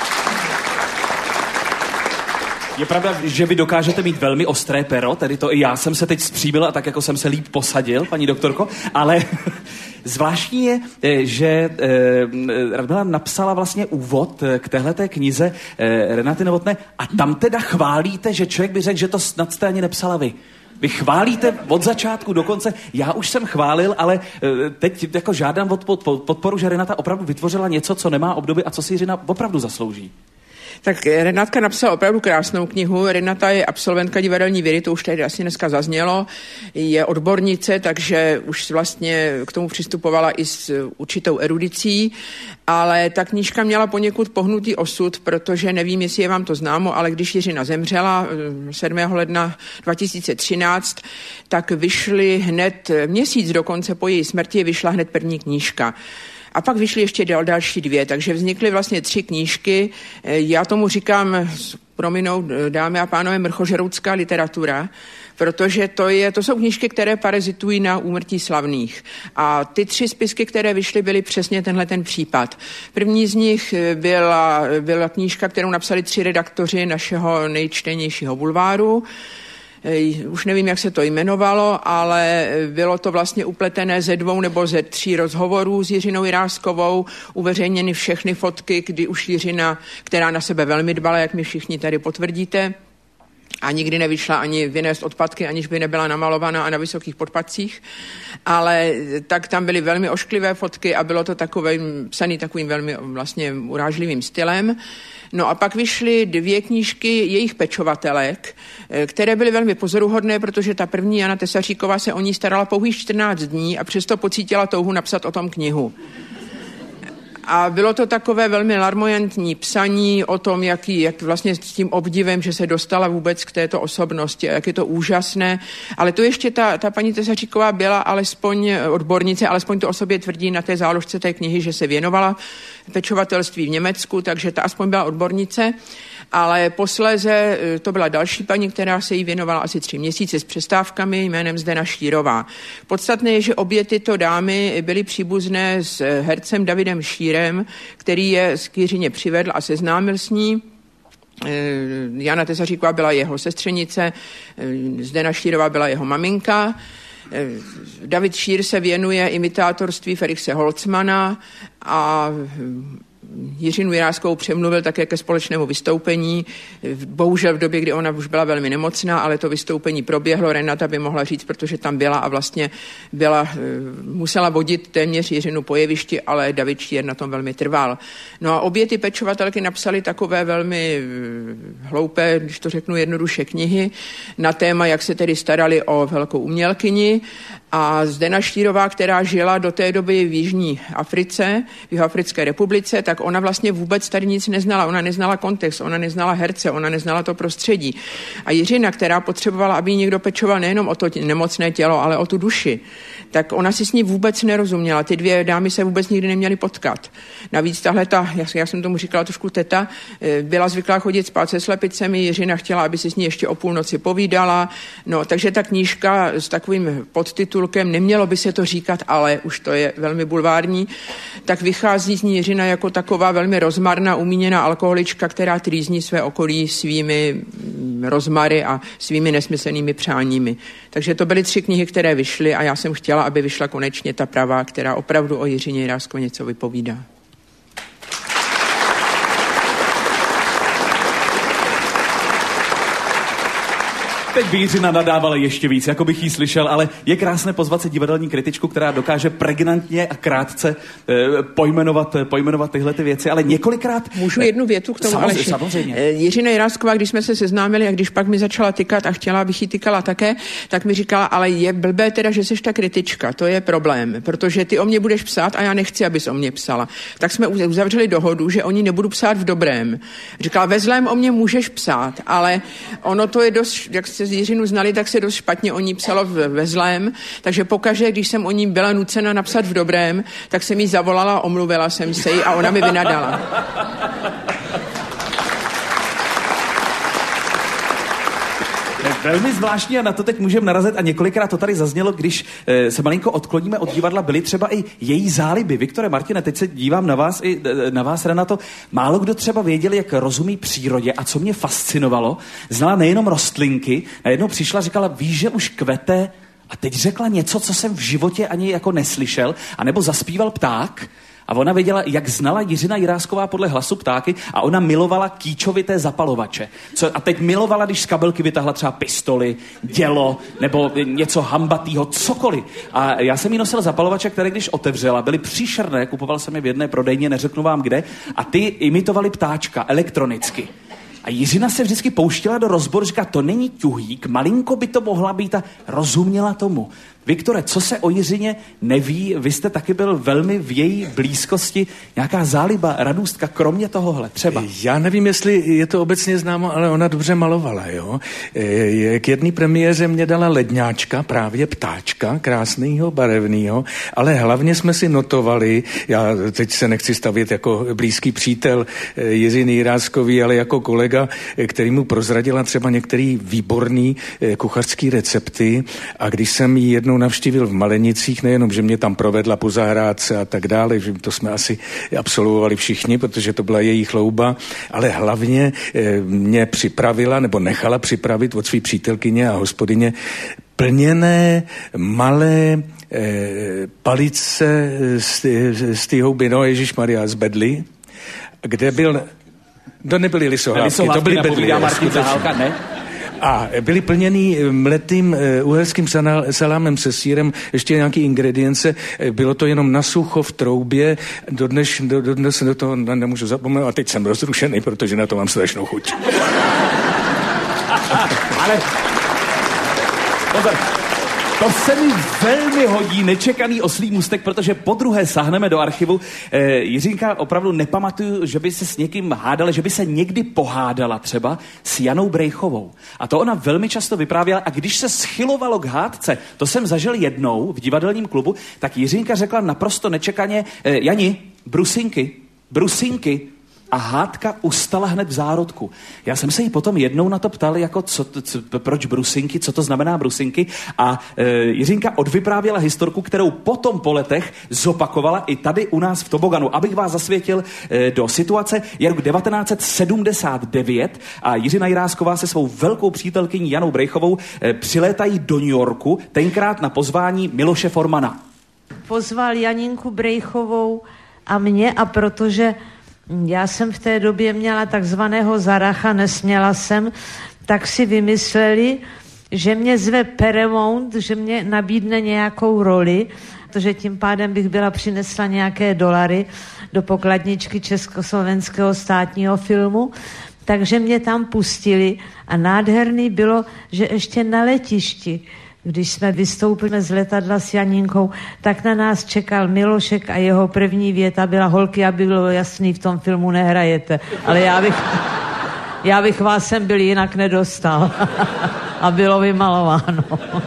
Je pravda, že vy dokážete mít velmi ostré pero, tedy to i já jsem se teď zpříbil a tak jako jsem se líp posadil, paní doktorko, ale zvláštní je, že Radmila napsala vlastně úvod k téhleté knize Renaty Novotné a tam teda chválíte, že člověk by řekl, že to snad jste ani nepsala vy. Vy chválíte od začátku do konce, já už jsem chválil, ale teď jako žádám od podporu, že Renata opravdu vytvořila něco, co nemá obdoby a co si Jiřina opravdu zaslouží. Tak Renátka napsala opravdu krásnou knihu. Renata je absolventka divadelní vědy, to už tady asi dneska zaznělo. Je odbornice, takže už vlastně k tomu přistupovala i s určitou erudicí, ale ta knížka měla poněkud pohnutý osud, protože nevím, jestli je vám to známo, ale když Jiřina zemřela sedmého ledna dva tisíce třináct, tak vyšly hned, měsíc dokonce po její smrti, vyšla hned první knížka. A pak vyšly ještě dal, další dvě, takže vznikly vlastně tři knížky. Já tomu říkám, prominou dámy a pánové, mrchožeroucká literatura, protože to, je, to jsou knížky, které parazitují na úmrtí slavných. A ty tři spisky, které vyšly, byly přesně tenhle ten případ. První z nich byla, byla knížka, kterou napsali tři redaktoři našeho nejčtenějšího bulváru. Už nevím, jak se to jmenovalo, ale bylo to vlastně upletené ze dvou nebo ze tří rozhovorů s Jiřinou Jiráskovou, uveřejněny všechny fotky, kdy už Jiřina, která na sebe velmi dbala, jak mi všichni tady potvrdíte, a nikdy nevyšla ani vynést odpadky, aniž by nebyla namalovaná a na vysokých podpatcích, ale tak tam byly velmi ošklivé fotky a bylo to takové, psaný takovým velmi vlastně urážlivým stylem. No a pak vyšly dvě knížky jejich pečovatelek, které byly velmi pozoruhodné, protože ta první, Jana Tesaříková, se o ní starala pouhých čtrnáct dní a přesto pocítila touhu napsat o tom knihu. A bylo to takové velmi larmojantní psaní o tom, jaký, jak vlastně s tím obdivem, že se dostala vůbec k této osobnosti, jak je to úžasné. Ale tu ještě ta, ta paní Tesaříková byla alespoň odbornice, alespoň to o sobě tvrdí na té záložce té knihy, že se věnovala pečovatelství v Německu, takže ta aspoň byla odbornice. Ale posléze to byla další paní, která se jí věnovala asi tři měsíce s přestávkami jménem Zdena Šírová. Podstatné je, že obě tyto dámy byly příbuzné s hercem Davidem Šírem, který je z Jiřině přivedl a seznámil s ní. Jana Tesaříková byla jeho sestřenice, Zdena Šírová byla jeho maminka. David Šír se věnuje imitátorství Ferixe Holcmana a Jiřinu Jiráskovou přemluvil také ke společnému vystoupení. Bohužel v době, kdy ona už byla velmi nemocná, ale to vystoupení proběhlo. Renata by mohla říct, protože tam byla a vlastně byla, musela vodit téměř Jiřinu po jevišti, ale David Šír na tom velmi trval. No a obě ty pečovatelky napsaly takové velmi hloupé, když to řeknu jednoduše, knihy na téma, jak se tedy starali o velkou umělkyni. A Zdena Štírová, která žila do té doby v Jižní Africe, v Jihoafrické republice, tak ona vlastně vůbec tady nic neznala. Ona neznala kontext, ona neznala herce, ona neznala to prostředí. A Jiřina, která potřebovala, aby jí někdo pečoval nejenom o to nemocné tělo, ale o tu duši, tak ona si s ní vůbec nerozuměla. Ty dvě dámy se vůbec nikdy neměly potkat. Navíc tahle ta, já jsem tomu říkala trošku teta, byla zvyklá chodit spát se slepicemi, Jiřina chtěla, aby si s ní ještě o půlnoci povídala. No, takže ta knížka s takovým podtitulkem Nemělo by se to říkat, ale už to je velmi bulvární, tak vychází z ní Jiřina jako taková velmi rozmarná, umíněná alkoholička, která trýzní své okolí svými rozmary a svými nesmyslnými přáními. Takže to byly tři knihy, které vyšly a já jsem chtěla, aby vyšla konečně ta pravá, která opravdu o Jiřině Jiráskové něco vypovídá. Teď by Jiřina nadávala ještě víc, jako bych jí slyšel, ale je krásné pozvat se divadelní kritičku, která dokáže pregnantně a krátce eh, pojmenovat, pojmenovat tyhle ty věci, ale několikrát... Můžu jednu větu k tomu, samozřejmě, Aleši? Samozřejmě. Jiřina Jirásková, když jsme se seznámili a když pak mi začala tykat a chtěla, abych jí tykala také, tak mi říkala, ale je blbé teda, že jsi ta kritička, to je problém, protože ty o mě budeš psát a já nechci, abys o mě psala. Tak jsme uzavřeli dohodu, že o ní nebudu psát v dobrém. Říkala, ve zlém o mě můžeš psát, ale ono to je dost, jak jste Jiřinu znali, tak se dost špatně o ní psalo ve zlém, takže pokaždé, když jsem o ní byla nucena napsat v dobrém, tak jsem jí zavolala, omluvila jsem se jí a ona mi vynadala. Velmi zvláštní a na to teď můžeme narazit a několikrát to tady zaznělo, když e, se malinko odkloníme od divadla, byly třeba i její záliby. Viktore, Martine, teď se dívám na vás i e, na vás, Renato. Málo kdo třeba věděl, jak rozumí přírodě a co mě fascinovalo, znala nejenom rostlinky, najednou přišla, říkala, víš, že už kvete a teď řekla něco, co jsem v životě ani jako neslyšel, anebo zaspíval pták. A ona věděla, jak znala Jiřina Jirásková podle hlasu ptáky a ona milovala kýčovité zapalovače. Co, a teď milovala, když z kabelky vytahla třeba pistoli, dělo nebo něco hambatýho, cokoliv. A já jsem jí nosil zapalovače, které když otevřela, byly příšerné, kupoval jsem je v jedné prodejně, neřeknu vám kde, a ty imitovali ptáčka elektronicky. A Jiřina se vždycky pouštěla do rozboru, říká, to není ťuhýk, malinko by to mohla být a rozuměla tomu. Viktore, co se o Jiřině neví? Vy jste taky byl velmi v její blízkosti. Nějaká záliba, radůstka, kromě tohohle třeba? Já nevím, jestli je to obecně známo, ale ona dobře malovala, jo. K jedné premiéře mě dala ledňáčka, právě ptáčka, krásnýho, barevnýho, ale hlavně jsme si notovali, já teď se nechci stavět jako blízký přítel Jiřiny Jiráskový, ale jako kolega, který mu prozradila třeba některý výborný kuchařský recepty, a když jsem jí jednou navštívil v Malenicích, nejenom, že mě tam provedla po zahrádce a tak dále, že to jsme asi absolvovali všichni, protože to byla její chlouba, ale hlavně mě připravila, nebo nechala připravit od svý přítelkyně a hospodyně plněné malé eh, palice z té houby, no Ježišmarja, z bedly, kde byl, to nebyly lisohlávky, lisohlávky to byly bedly. Martin Zahálka, ne? A byly plněný mletým uherským salámem se sýrem, ještě nějaký ingredience. Bylo to jenom na sucho v troubě. Dodnes, do, dodnes do toho nemůžu zapomenout. A teď jsem rozrušený, protože na to mám strašnou chuť. Ale pozor, to se mi velmi hodí, nečekaný oslý můstek, protože po druhé sáhneme do archivu. E, Jiřinka, opravdu nepamatuju, že by se s někým hádala, že by se někdy pohádala třeba s Janou Brejchovou. A to ona velmi často vyprávěla. A když se schylovalo k hádce, to jsem zažil jednou v divadelním klubu, tak Jiřinka řekla naprosto nečekaně, e, Jani, brusinky, brusinky. A hádka ustala hned v zárodku. Já jsem se jí potom jednou na to ptal, jako co, co, proč brusinky, co to znamená brusinky. A e, Jiřinka odvyprávěla historku, kterou potom po letech zopakovala i tady u nás v Toboganu. Abych vás zasvětil e, do situace, je rok devatenáct set sedmdesát devět a Jiřina Jirásková se svou velkou přítelkyní Janou Brejchovou e, přilétají do New Yorku, tenkrát na pozvání Miloše Formana. Pozval Janinku Brejchovou a mě, a protože já jsem v té době měla takzvaného zaracha, nesměla jsem, tak si vymysleli, že mě zve Paramount, že mě nabídne nějakou roli, protože tím pádem bych byla přinesla nějaké dolary do pokladničky Československého státního filmu, takže mě tam pustili a nádherný bylo, že ještě na letišti, když jsme vystoupili z letadla s Janinkou, tak na nás čekal Milošek a jeho první věta byla: holky, aby bylo jasný, v tom filmu nehrajete. Ale já bych, já bych vás sem byl jinak nedostal. A bylo vymalováno.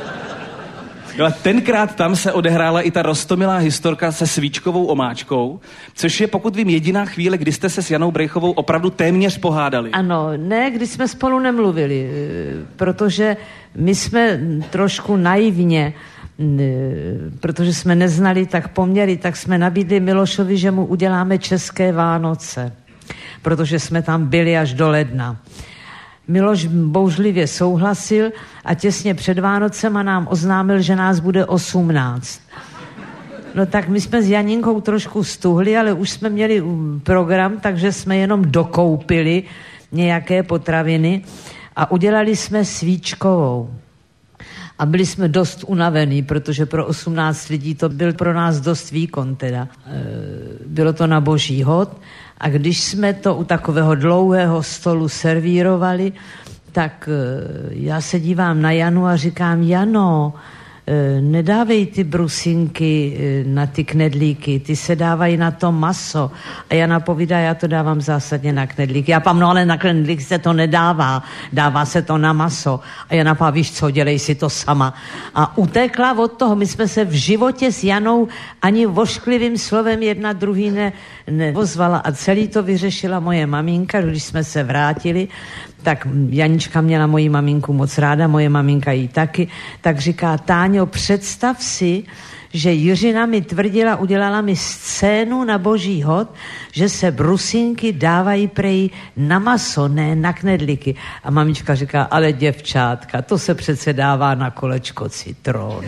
Ale tenkrát tam se odehrála i ta roztomilá historka se svíčkovou omáčkou, což je, pokud vím, jediná chvíle, kdy jste se s Janou Brejchovou opravdu téměř pohádali. Ano, ne, když jsme spolu nemluvili, protože my jsme trošku naivně, protože jsme neznali tak poměry, tak jsme nabídli Milošovi, že mu uděláme české Vánoce, protože jsme tam byli až do ledna. Miloš bouřlivě souhlasil a těsně před Vánocema nám oznámil, že nás bude osmnáct. No tak my jsme s Janinkou trošku stuhli, ale už jsme měli program, takže jsme jenom dokoupili nějaké potraviny A udělali jsme Svíčkovou. A byli jsme dost unavení, protože pro osmnáct lidí to byl pro nás dost výkon teda. Bylo to na boží hod. A když jsme to u takového dlouhého stolu servírovali, tak já se dívám na Janu a říkám, Jano, nedávej ty brusinky na ty knedlíky, ty se dávají na to maso. A Jana povídá, já to dávám zásadně na knedlíky. Já pám, no ale na knedlík se to nedává, dává se to na maso. A Jana pá, víš co, dělej si to sama. A utekla od toho, my jsme se v životě s Janou ani vošklivým slovem jedna druhý ne, nevozvala a celý to vyřešila moje maminka, když jsme se vrátili. Tak Janička měla moji maminku moc ráda, moje maminka jí taky, tak říká, Táňo, představ si, že Jiřina mi tvrdila, udělala mi scénu na boží hod, že se brusinky dávají prej na maso, ne na knedlíky. A mamička říká, ale děvčátka, to se přece dává na kolečko citronu.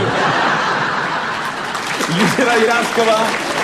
Jiřina Jirásková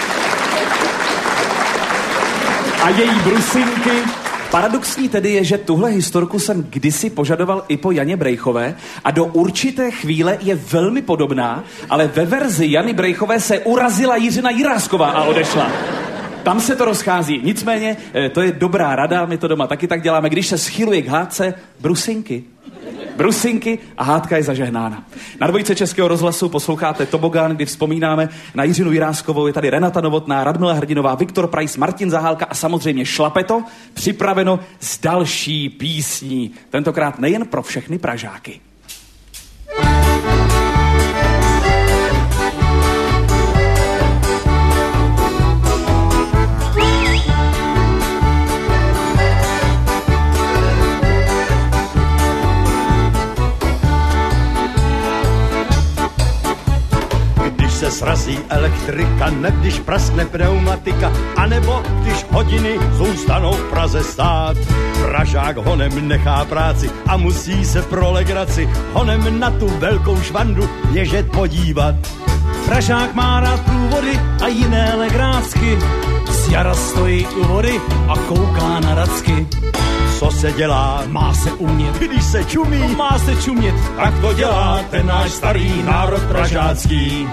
a její brusinky. Paradoxní tedy je, že tuhle historku jsem kdysi požadoval i po Janě Brejchové a do určité chvíle je velmi podobná, ale ve verzi Jany Brejchové se urazila Jiřina Jirásková a odešla. Tam se to rozchází. Nicméně, to je dobrá rada, my to doma taky tak děláme, když se schyluje k hádce, brusinky. Brusinky a hádka je zažehnána. Na dvojice Českého rozhlasu posloucháte Tobogán, kdy vzpomínáme na Jiřinu Jiráskovou, je tady Renata Novotná, Radmila Hrdinová, Viktor Preiss, Martin Zahálka a samozřejmě Šlapeto, připraveno s další písní. Tentokrát nejen pro všechny Pražáky. Se srazí elektrika, ne když praskne pneumatika, anebo když hodiny zůstanou v Praze stát. Pražák honem nechá práci a musí se pro legraci honem na tu velkou švandu běžet podívat. Pražák má rád průvody a jiné legrácky, z jara stojí u vody a kouká na racky. Co se dělá? Má se umět. Když se čumí? No, má se čumět. Tak to dělá ten náš starý národ pražácký.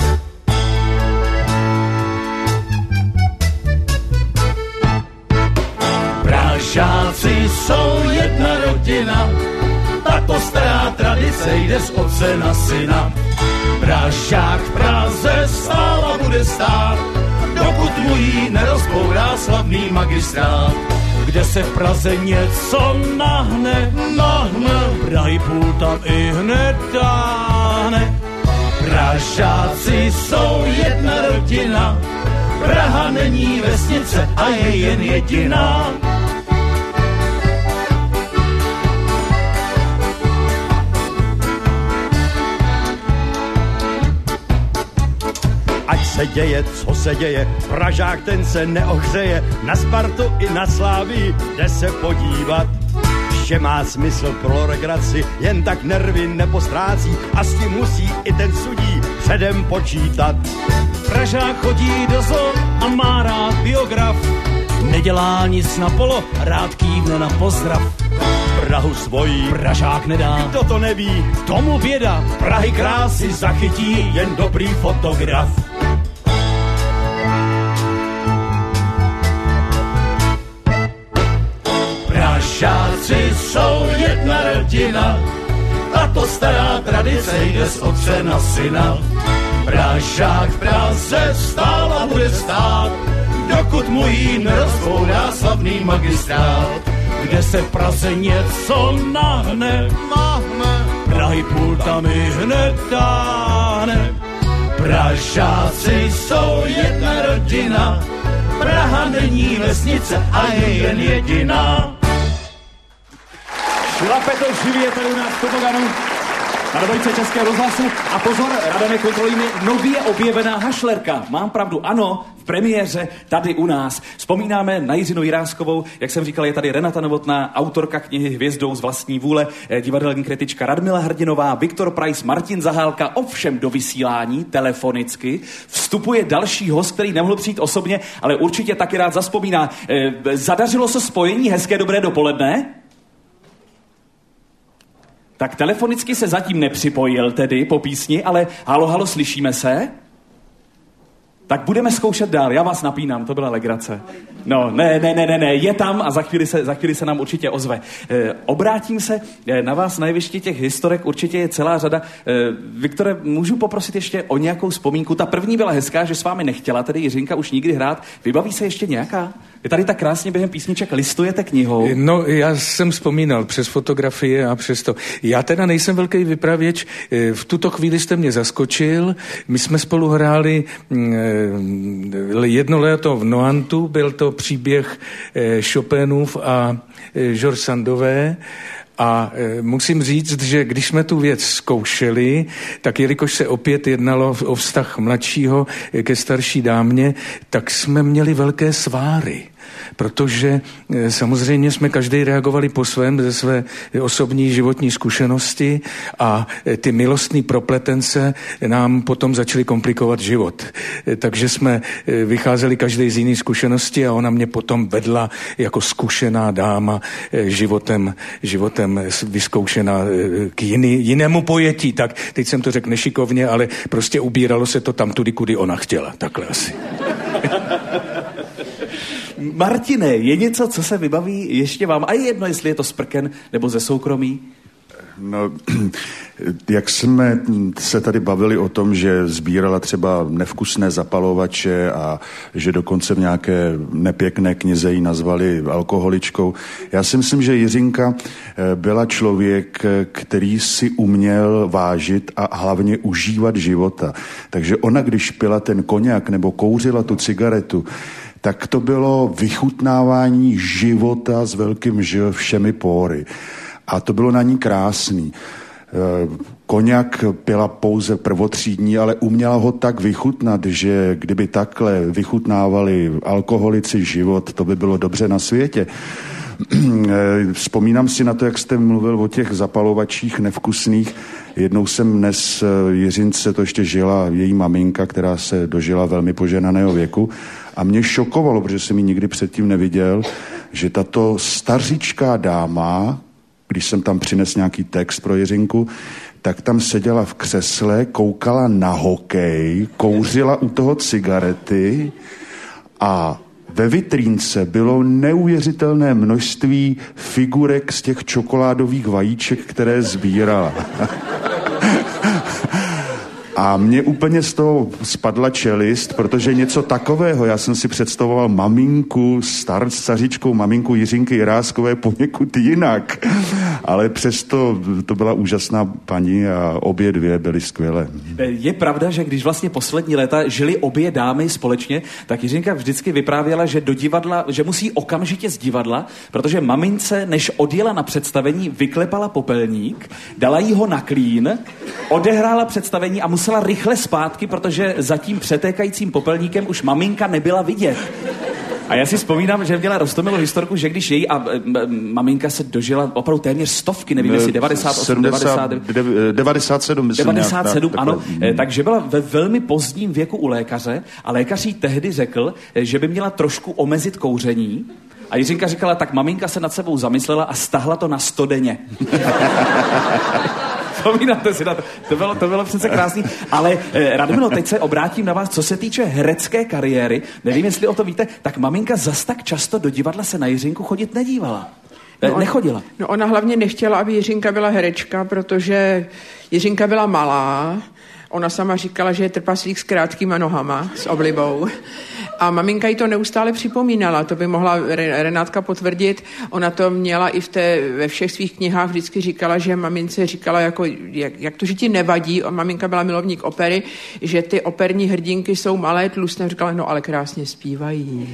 Pražáci jsou jedna rodina, tato stará tradice jde z otce na syna. Pražák v Praze stál a bude stát, dokud mu jí nerozbourá slavný magistrát. Kde se v Praze něco nahne, nahne, Prahy půl tam i hned táhne. Pražáci jsou jedna rodina, Praha není vesnice a je jen jediná. Ať se děje, co se děje, Pražák ten se neohřeje, na Spartu i na Slávii jde se podívat. Že má smysl pro legraci, jen tak nervy nepostrácí a s tím musí i ten sudí předem počítat. Pražák chodí do zoo a má rád biograf, nedělá nic na polo, rád kývne na pozdrav. Prahu svojí Pražák nedá, kdo to neví, tomu běda, Prahy krásy zachytí jen dobrý fotograf. Pražáci jsou jedna rodina, tato stará tradice jde z otce na syna. Pražák v Praze stál a bude stát, dokud mu jí nerozbourá slavný magistrát. Kde se v Praze něco nahne, nahne, Prahy půl tam i hned táhne. Pražáci jsou jedna rodina, Praha není vesnice a je jen jediná. Šlapeto živě tady u nás v Toboganu na dvojce Českého rozhlasu. A pozor, Radane, kontrolují mi nově objevená hašlerka. Mám pravdu, ano, v premiéře tady u nás. Vzpomínáme na Jiřinu Jiráskovou, jak jsem říkal, je tady Renata Novotná, autorka knihy Hvězdou z vlastní vůle, divadelní kritička Radmila Hrdinová, Viktor Preiss, Martin Zahálka. Ovšem do vysílání telefonicky vstupuje další host, který nemohl přijít osobně, ale určitě taky rád zavzpomíná. Zadařilo se spojení, hezké dobré dopoledne. Tak telefonicky se zatím nepřipojil tedy po písni, ale halo, halo, slyšíme se? Tak budeme zkoušet dál, já vás napínám, to byla legrace. No, ne, ne, ne, ne, ne, je tam a za chvíli se, za chvíli se nám určitě ozve. E, obrátím se e, na vás, na jevišti těch historek určitě je celá řada. E, Viktore, můžu poprosit ještě o nějakou vzpomínku? Ta první byla hezká, že s vámi nechtěla tedy Jiřinka už nikdy hrát. Vybaví se ještě nějaká? Vy tady tak krásně během písniček listujete knihou. No, já jsem vzpomínal přes fotografie a přes to. Já teda nejsem velký vypravěč. V tuto chvíli jste mě zaskočil. My jsme spolu hráli jedno léto v Nohantu. Byl to příběh Chopinův a George Sandové. A e, musím říct, že když jsme tu věc zkoušeli, tak jelikož se opět jednalo o vztah mladšího ke starší dámě, tak jsme měli velké sváry. Protože e, samozřejmě jsme každý reagovali po svém ze své osobní životní zkušenosti a e, ty milostné propletence nám potom začaly komplikovat život. E, takže jsme e, vycházeli každý z jiné zkušenosti a ona mě potom vedla jako zkušená dáma e, životem, životem vyzkoušená e, k jiný, jinému pojetí. Tak teď jsem to řekl nešikovně, ale prostě ubíralo se to tam tudy, kudy ona chtěla. Takhle asi. Martine, je něco, co se vybaví ještě vám? A je jedno, jestli je to z prken nebo ze soukromí? No, jak jsme se tady bavili o tom, že sbírala třeba nevkusné zapalovače a že dokonce v nějaké nepěkné knize ji nazvali alkoholičkou. Já si myslím, že Jiřinka byla člověk, který si uměl vážit a hlavně užívat života. Takže ona, když pila ten koněk nebo kouřila tu cigaretu, tak to bylo vychutnávání života s velkým ž všemi pory. A to bylo na ní krásný. Koněk pila pouze prvotřídní, ale uměla ho tak vychutnat, že kdyby takhle vychutnávali alkoholici život, to by bylo dobře na světě. Vzpomínám si na to, jak jste mluvil o těch zapalovačích nevkusných. Jednou jsem dnes Jiřince, to ještě žila její maminka, která se dožila velmi poženaného věku. A mě šokovalo, protože jsem ji nikdy předtím neviděl, že tato stařičká dáma, když jsem tam přines nějaký text pro Jiřinku, tak tam seděla v křesle, koukala na hokej, kouřila u toho cigarety a ve vitrínce bylo neuvěřitelné množství figurek z těch čokoládových vajíček, které sbírala. A mě úplně z toho spadla čelist, protože něco takového, já jsem si představoval maminku, star, stařičkou maminku Jiřinky Jiráskové poněkud jinak. Ale přesto to byla úžasná paní a obě dvě byly skvělé. Je pravda, že když vlastně poslední léta žili obě dámy společně, tak Jiřinka vždycky vyprávěla, že do divadla, že musí okamžitě z divadla, protože mamince, než odjela na představení, vyklepala popelník, dala jí ho na klín, odehrála představení a musela rychle zpátky, protože za tím přetékajícím popelníkem už maminka nebyla vidět. A já si vzpomínám, že měla roztomilou historku, že když její a maminka se dožila opravdu téměř stovky, nevím, jestli devadesát osm, devadesát devět, devadesát sedm, myslím. devadesát sedm, nějak, ano. Takhle. Takže byla ve velmi pozdním věku u lékaře a lékař jí tehdy řekl, že by měla trošku omezit kouření. A Jiřinka říkala, tak maminka se nad sebou zamyslela a stahla to na sto denně. Vzpomínáte si na to? To bylo, to bylo přece krásný. Ale eh, Radmilo, teď se obrátím na vás, co se týče herecké kariéry. Nevím, jestli o to víte, tak maminka zas tak často do divadla se na Jiřinku chodit nedívala. Eh, no, nechodila. No ona hlavně nechtěla, aby Jiřinka byla herečka, protože Jiřinka byla malá. Ona sama říkala, že je trpaslík s krátkýma nohama, s oblibou. A maminka jí to neustále připomínala, to by mohla Renátka potvrdit. Ona to měla i v té, ve všech svých knihách, vždycky říkala, že mamince říkala, jako, jak, jak to, že ti nevadí. A maminka byla milovník opery, že ty operní hrdinky jsou malé, tlusté. Říkala, no ale krásně zpívají.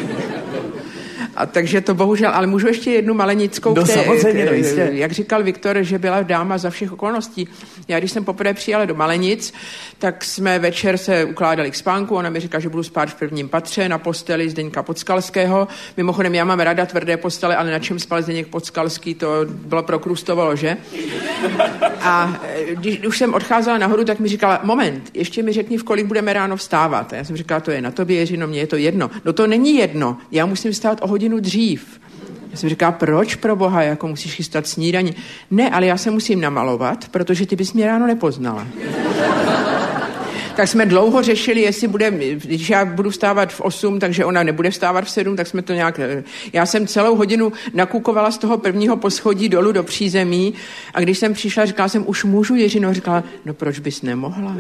A takže to bohužel, ale můžu ještě jednu malenickou, no, které, samozřejmě, no, jistě. Jak říkal Viktor, že byla dáma za všech okolností. Já když jsem poprvé přijela do Malenic, tak jsme večer se ukládali k spánku, ona mi říkala, že budu spát v prvním patře na posteli Zdeňka Podskalského. Mimochodem, já mám ráda tvrdé postele, ale na čem spal Zdeněk Podskalský, to bylo prokrustovalo, že? A když už jsem odcházela nahoru, tak mi říkala, moment, ještě mi řekni, v kolik budeme ráno vstávat. A já jsem říkala, to je na tobě, Jiřino, mně je to jedno. No to není jedno, já musím vstát o hodinu dřív. Já jsem říkala, proč pro boha, jako musíš chystat snídaní? Ne, ale já se musím namalovat, protože ty bys mě ráno nepoznala. Tak jsme dlouho řešili, jestli bude, když já budu vstávat v osm, takže ona nebude vstávat v sedm, tak jsme to nějak... Já jsem celou hodinu nakukovala z toho prvního poschodí dolů do přízemí a když jsem přišla, říkala jsem, už můžu, Jiřino, říkala, no proč bys nemohla?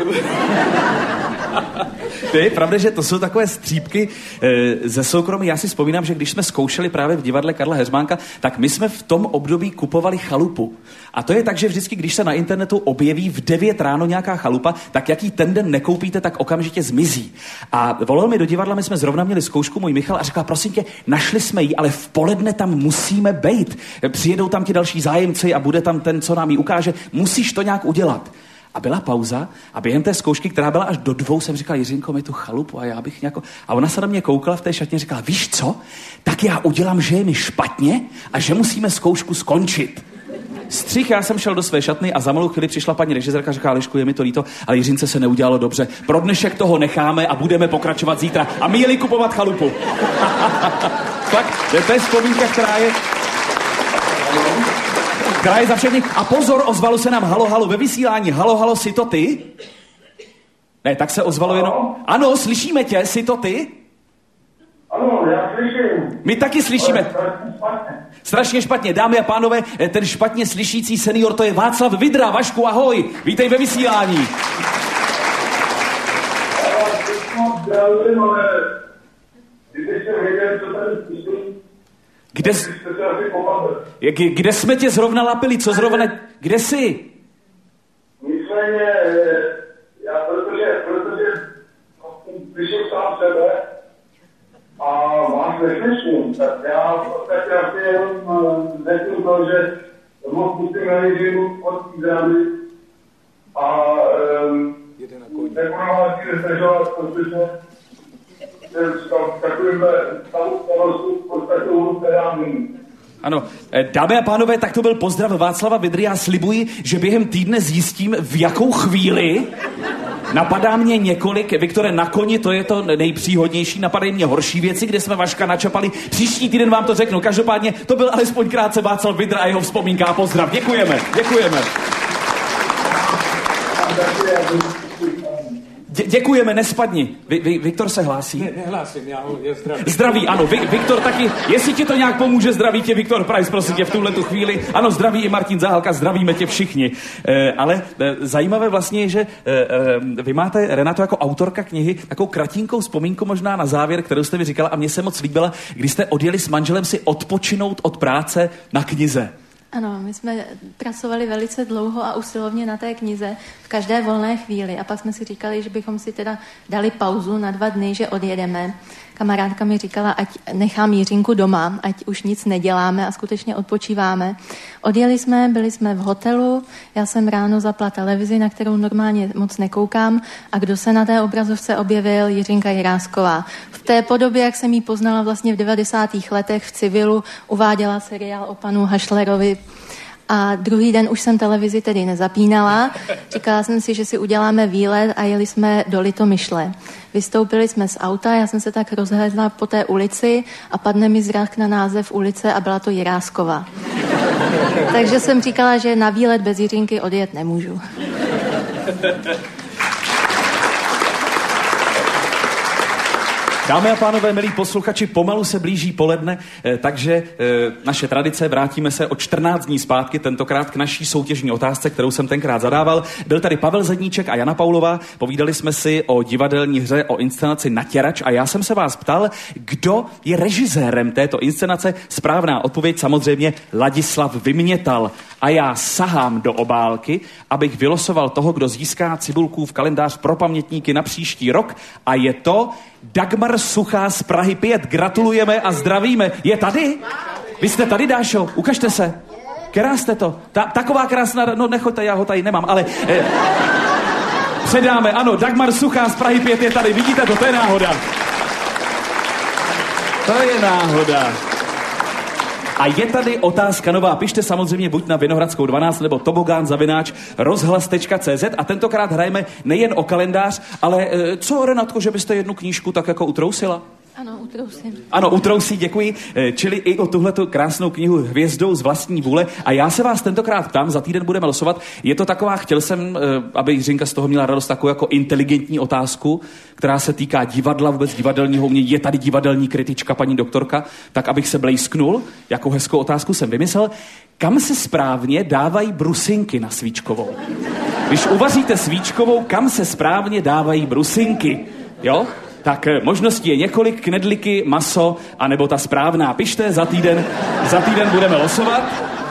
To je pravda, že to jsou takové střípky e, ze soukromí. Já si vzpomínám, že když jsme zkoušeli právě v divadle Karla Heřmánka, tak my jsme v tom období kupovali chalupu. A to je tak, že vždycky, když se na internetu objeví v devět ráno nějaká chalupa, tak jak ji ten den nekoupíte, tak okamžitě zmizí. A volal mi do divadla, my jsme zrovna měli zkoušku, můj Michal, a říkal, prosím tě, našli jsme ji, ale v poledne tam musíme bejt. Přijedou tam ti další zájemci a bude tam ten, co nám ji ukáže. Musíš to nějak udělat. A byla pauza a během té zkoušky, která byla až do dvou, jsem říkal, Jiřinko, mi tu chalupu a já bych nějako... A ona se na mě koukala v té šatně a říkala, víš co, tak já udělám, že je mi špatně a že musíme zkoušku skončit. Střih, já jsem šel do své šatny a za malou chvíli přišla paní režisérka a říkala, Lišku, je mi to líto, ale Jiřince se neudělalo dobře. Pro dnešek toho necháme a budeme pokračovat zítra. A my jeli kupovat chalupu. Tak, to je vzpomínka, která je... která je za všechny. A pozor, ozvalo se nám halo, halo ve vysílání. Halo, halo, jsi to ty? Ne, tak se ozvalo jenom... Ano, slyšíme tě, jsi to ty? Ano, já slyším. My taky slyšíme. Strašně špatně. Dámy a pánové, ten špatně slyšící senior, to je Václav Vidra. Vašku, ahoj. Vítej ve vysílání. Kde, kde jsme tě zrovna lapili? Co zrovna... Kde jsi? Nicméně, já protože, protože slyším sám sebe a vás neslyším, tak já tak já si jenom řeknu to, že moc musím na Jiřinu od zdraví a nekonává si nesnažovat, protože ano, dámy a pánové, tak to byl pozdrav Václava Vidry. Já slibuji, že během týdne zjistím, v jakou chvíli napadá mě několik, Viktore, na koni, to je to nejpříhodnější, napadají mě horší věci, kde jsme Vaška načapali. Příští týden vám to řeknu. Každopádně to byl alespoň krátce Václav Vidra a jeho vzpomínka a pozdrav. Děkujeme, děkujeme. Dě- děkujeme, nespadni. Vi- vi- Viktor se hlásí. Ne, nehlásím, já ho je zdraví. Zdraví, ano. Vi- Viktor taky, jestli ti to nějak pomůže, zdraví tě Viktor Price, prosím tě, v tuhletu chvíli. Ano, zdraví i Martin Záhalka, zdravíme tě všichni. E, ale e, zajímavé vlastně je, že e, e, vy máte, Renato, jako autorka knihy, takovou kratinkou vzpomínku možná na závěr, kterou jste mi říkala a mně se moc líbila, když jste odjeli s manželem si odpočinout od práce na knize. Ano, my jsme pracovali velice dlouho a usilovně na té knize v každé volné chvíli a pak jsme si říkali, že bychom si teda dali pauzu na dva dny, že odjedeme. Kamarádka mi říkala, ať nechám Jiřinku doma, ať už nic neděláme a skutečně odpočíváme. Odjeli jsme, byli jsme v hotelu, já jsem ráno zapla televizi, na kterou normálně moc nekoukám a kdo se na té obrazovce objevil? Jiřinka Jirásková. V té podobě, jak jsem ji poznala vlastně v devadesátých letech v civilu, uváděla seriál o panu Hašlerovi. A druhý den už jsem televizi tedy nezapínala. Říkala jsem si, že si uděláme výlet a jeli jsme do Litomyšle. Vystoupili jsme z auta, já jsem se tak rozhlédla po té ulici a padne mi zrak na název ulice a byla to Jirásková. Takže jsem říkala, že na výlet bez Jiřinky odjet nemůžu. Dámy a pánové, milí posluchači, pomalu se blíží poledne, takže naše tradice, vrátíme se o čtrnáct dní zpátky, tentokrát k naší soutěžní otázce, kterou jsem tenkrát zadával. Byl tady Pavel Zedníček a Jana Paulová, povídali jsme si o divadelní hře, o inscenaci Natěrač a já jsem se vás ptal, kdo je režisérem této inscenace. Správná odpověď samozřejmě Ladislav Vymětal. A já sahám do obálky, abych vylosoval toho, kdo získá Cibulkův kalendář pro pamětníky na příští rok a je to Dagmar Suchá z Prahy pět. Gratulujeme a zdravíme. Je tady? Vy jste tady, Dášo? Ukažte se. Která jste to? Ta, taková krásná... No nechoďte, já ho tady nemám, ale... Eh, předáme, ano, Dagmar Suchá z Prahy pět je tady. Vidíte to? To je náhoda. To je náhoda. A je tady otázka nová. Pište samozřejmě buď na Vinohradskou dvanáct nebo tobogán zavináč rozhlas tečka cé zet a tentokrát hrajeme nejen o kalendář, ale e, co, Renatko, že byste jednu knížku tak jako utrousila? Ano, utrousím. Ano, utrousí, děkuji. Čili i o tuhletu krásnou knihu Hvězdou z vlastní vůle. A já se vás tentokrát ptám, za týden budeme losovat. Je to taková, chtěl jsem, aby Jiřinka z toho měla radost, takovou jako inteligentní otázku, která se týká divadla, vůbec divadelního umění. Je tady divadelní kritička, paní doktorka, tak abych se blejsknul. Jakou hezkou otázku jsem vymyslel. Kam se správně dávají brusinky na svíčkovou? Když uvaříte svíčkovou, kam se správně dávají brusinky? Jo? Tak možností je několik, knedliky, maso, anebo ta správná. Pište, za týden, za týden budeme losovat.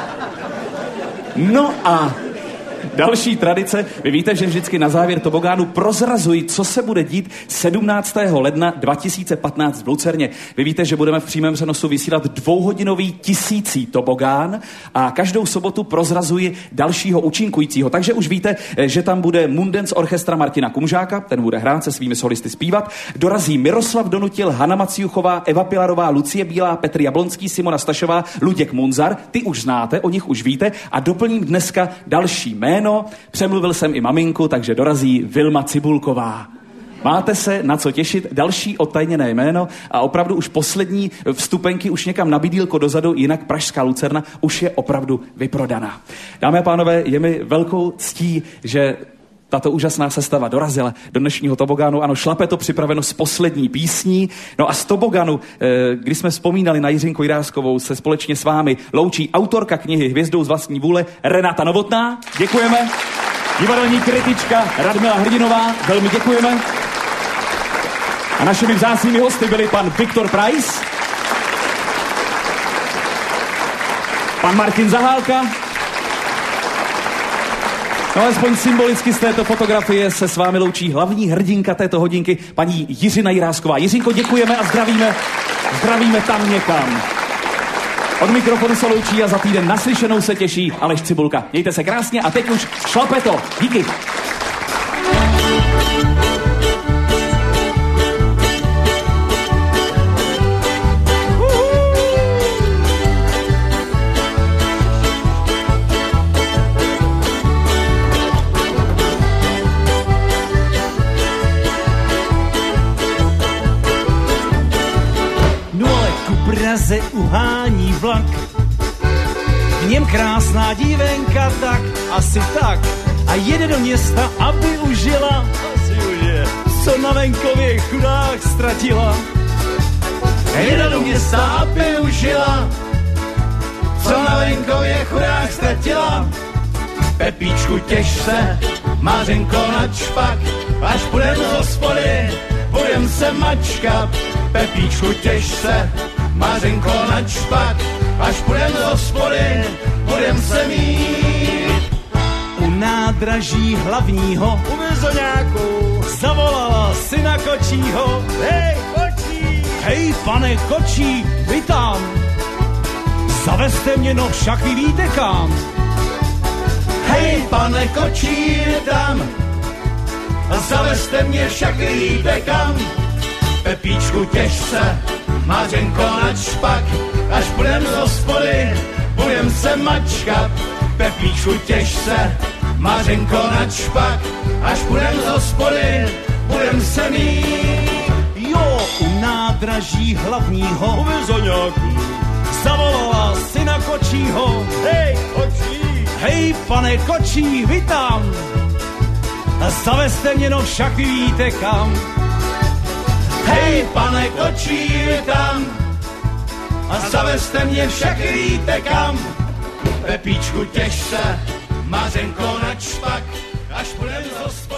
No a další tradice. Vy víte, že vždycky na závěr tobogánu prozrazuji, co se bude dít sedmnáctého ledna dva tisíce patnáct v Lucerně. Vy víte, že budeme v přímém přenosu vysílat dvouhodinový tisící tobogán a každou sobotu prozrazuji dalšího účinkujícího. Takže už víte, že tam bude Mundens orchestra Martina Kumžáka, ten bude hrát se svými solisty zpívat. Dorazí Miroslav Donutil, Hana Maciuchová, Eva Pilarová, Lucie Bílá, Petr Jablonský, Simona Stašová, Luděk Munzar. Ty už znáte, o nich už víte a doplním dneska další jméno. Přemluvil jsem i maminku, takže dorazí Vilma Cibulková. Máte se na co těšit, další odtajněné jméno a opravdu už poslední vstupenky už někam na bydýlko dozadu, jinak Pražská Lucerna už je opravdu vyprodaná. Dámy a pánové, je mi velkou ctí, že tato úžasná sestava dorazila do dnešního tobogánu. Ano, šlape to připraveno s poslední písní. No a z toboganu, když jsme vzpomínali na Jiřinku Jiráskovou, se společně s vámi loučí autorka knihy Hvězdou z vlastní vůle Renata Novotná. Děkujeme. Divadelní kritička Radmila Hrdinová. Velmi děkujeme. A našimi vzácnými hosty byli pan Viktor Preiss, pan Martin Zahálka. No alespoň symbolicky z této fotografie se s vámi loučí hlavní hrdinka této hodinky, paní Jiřina Jirásková. Jiřinko, děkujeme a zdravíme, zdravíme tam někam. Od mikrofonu se loučí a za týden naslyšenou se těší Aleš Cibulka. Mějte se krásně a teď už šlape to. Díky. Praze uhání vlak, v něm krásná dívenka, tak asi tak, a jede do města, aby užila, asi užije, co na venkově chudák ztratila. Jede do města, aby užila, co na venkově chudák ztratila. Pepíčku, těš se, Mařenko na čpak, až půjdem z hospody, budem se mačkat. Pepíčku, těš se, Mařenko na čpak, až půjdem z hospody, budem se mít. U nádraží hlavního u Mezoňáku zavolala syna Kočího. Hej, Kočí! Hej, pane Kočí, vy tam! Zavezte mě, no však vy víte kam. Hej, pane Kočí, vy tam! Zavezte mě, však vy víte kam. Pepíčku, těš se, Mařenko na čpak, až půjdem z hospody, budem se mačkat. Pepíčku, těš se, Mařenko na čpak, až půjdem z hospody, budem se mít. Jo, u nádraží hlavního u Mezoňáku zavolala syna Kočího. Hej, Kočí! Hej, pane Kočí, vy tam! Zavezte mě, no však vy víte kam. Hej, pane Kočí, vy tam! A zavezte mě, však víte kam. Pepíčku, těš se, Mařenko na čpak, až půjdem z hospody.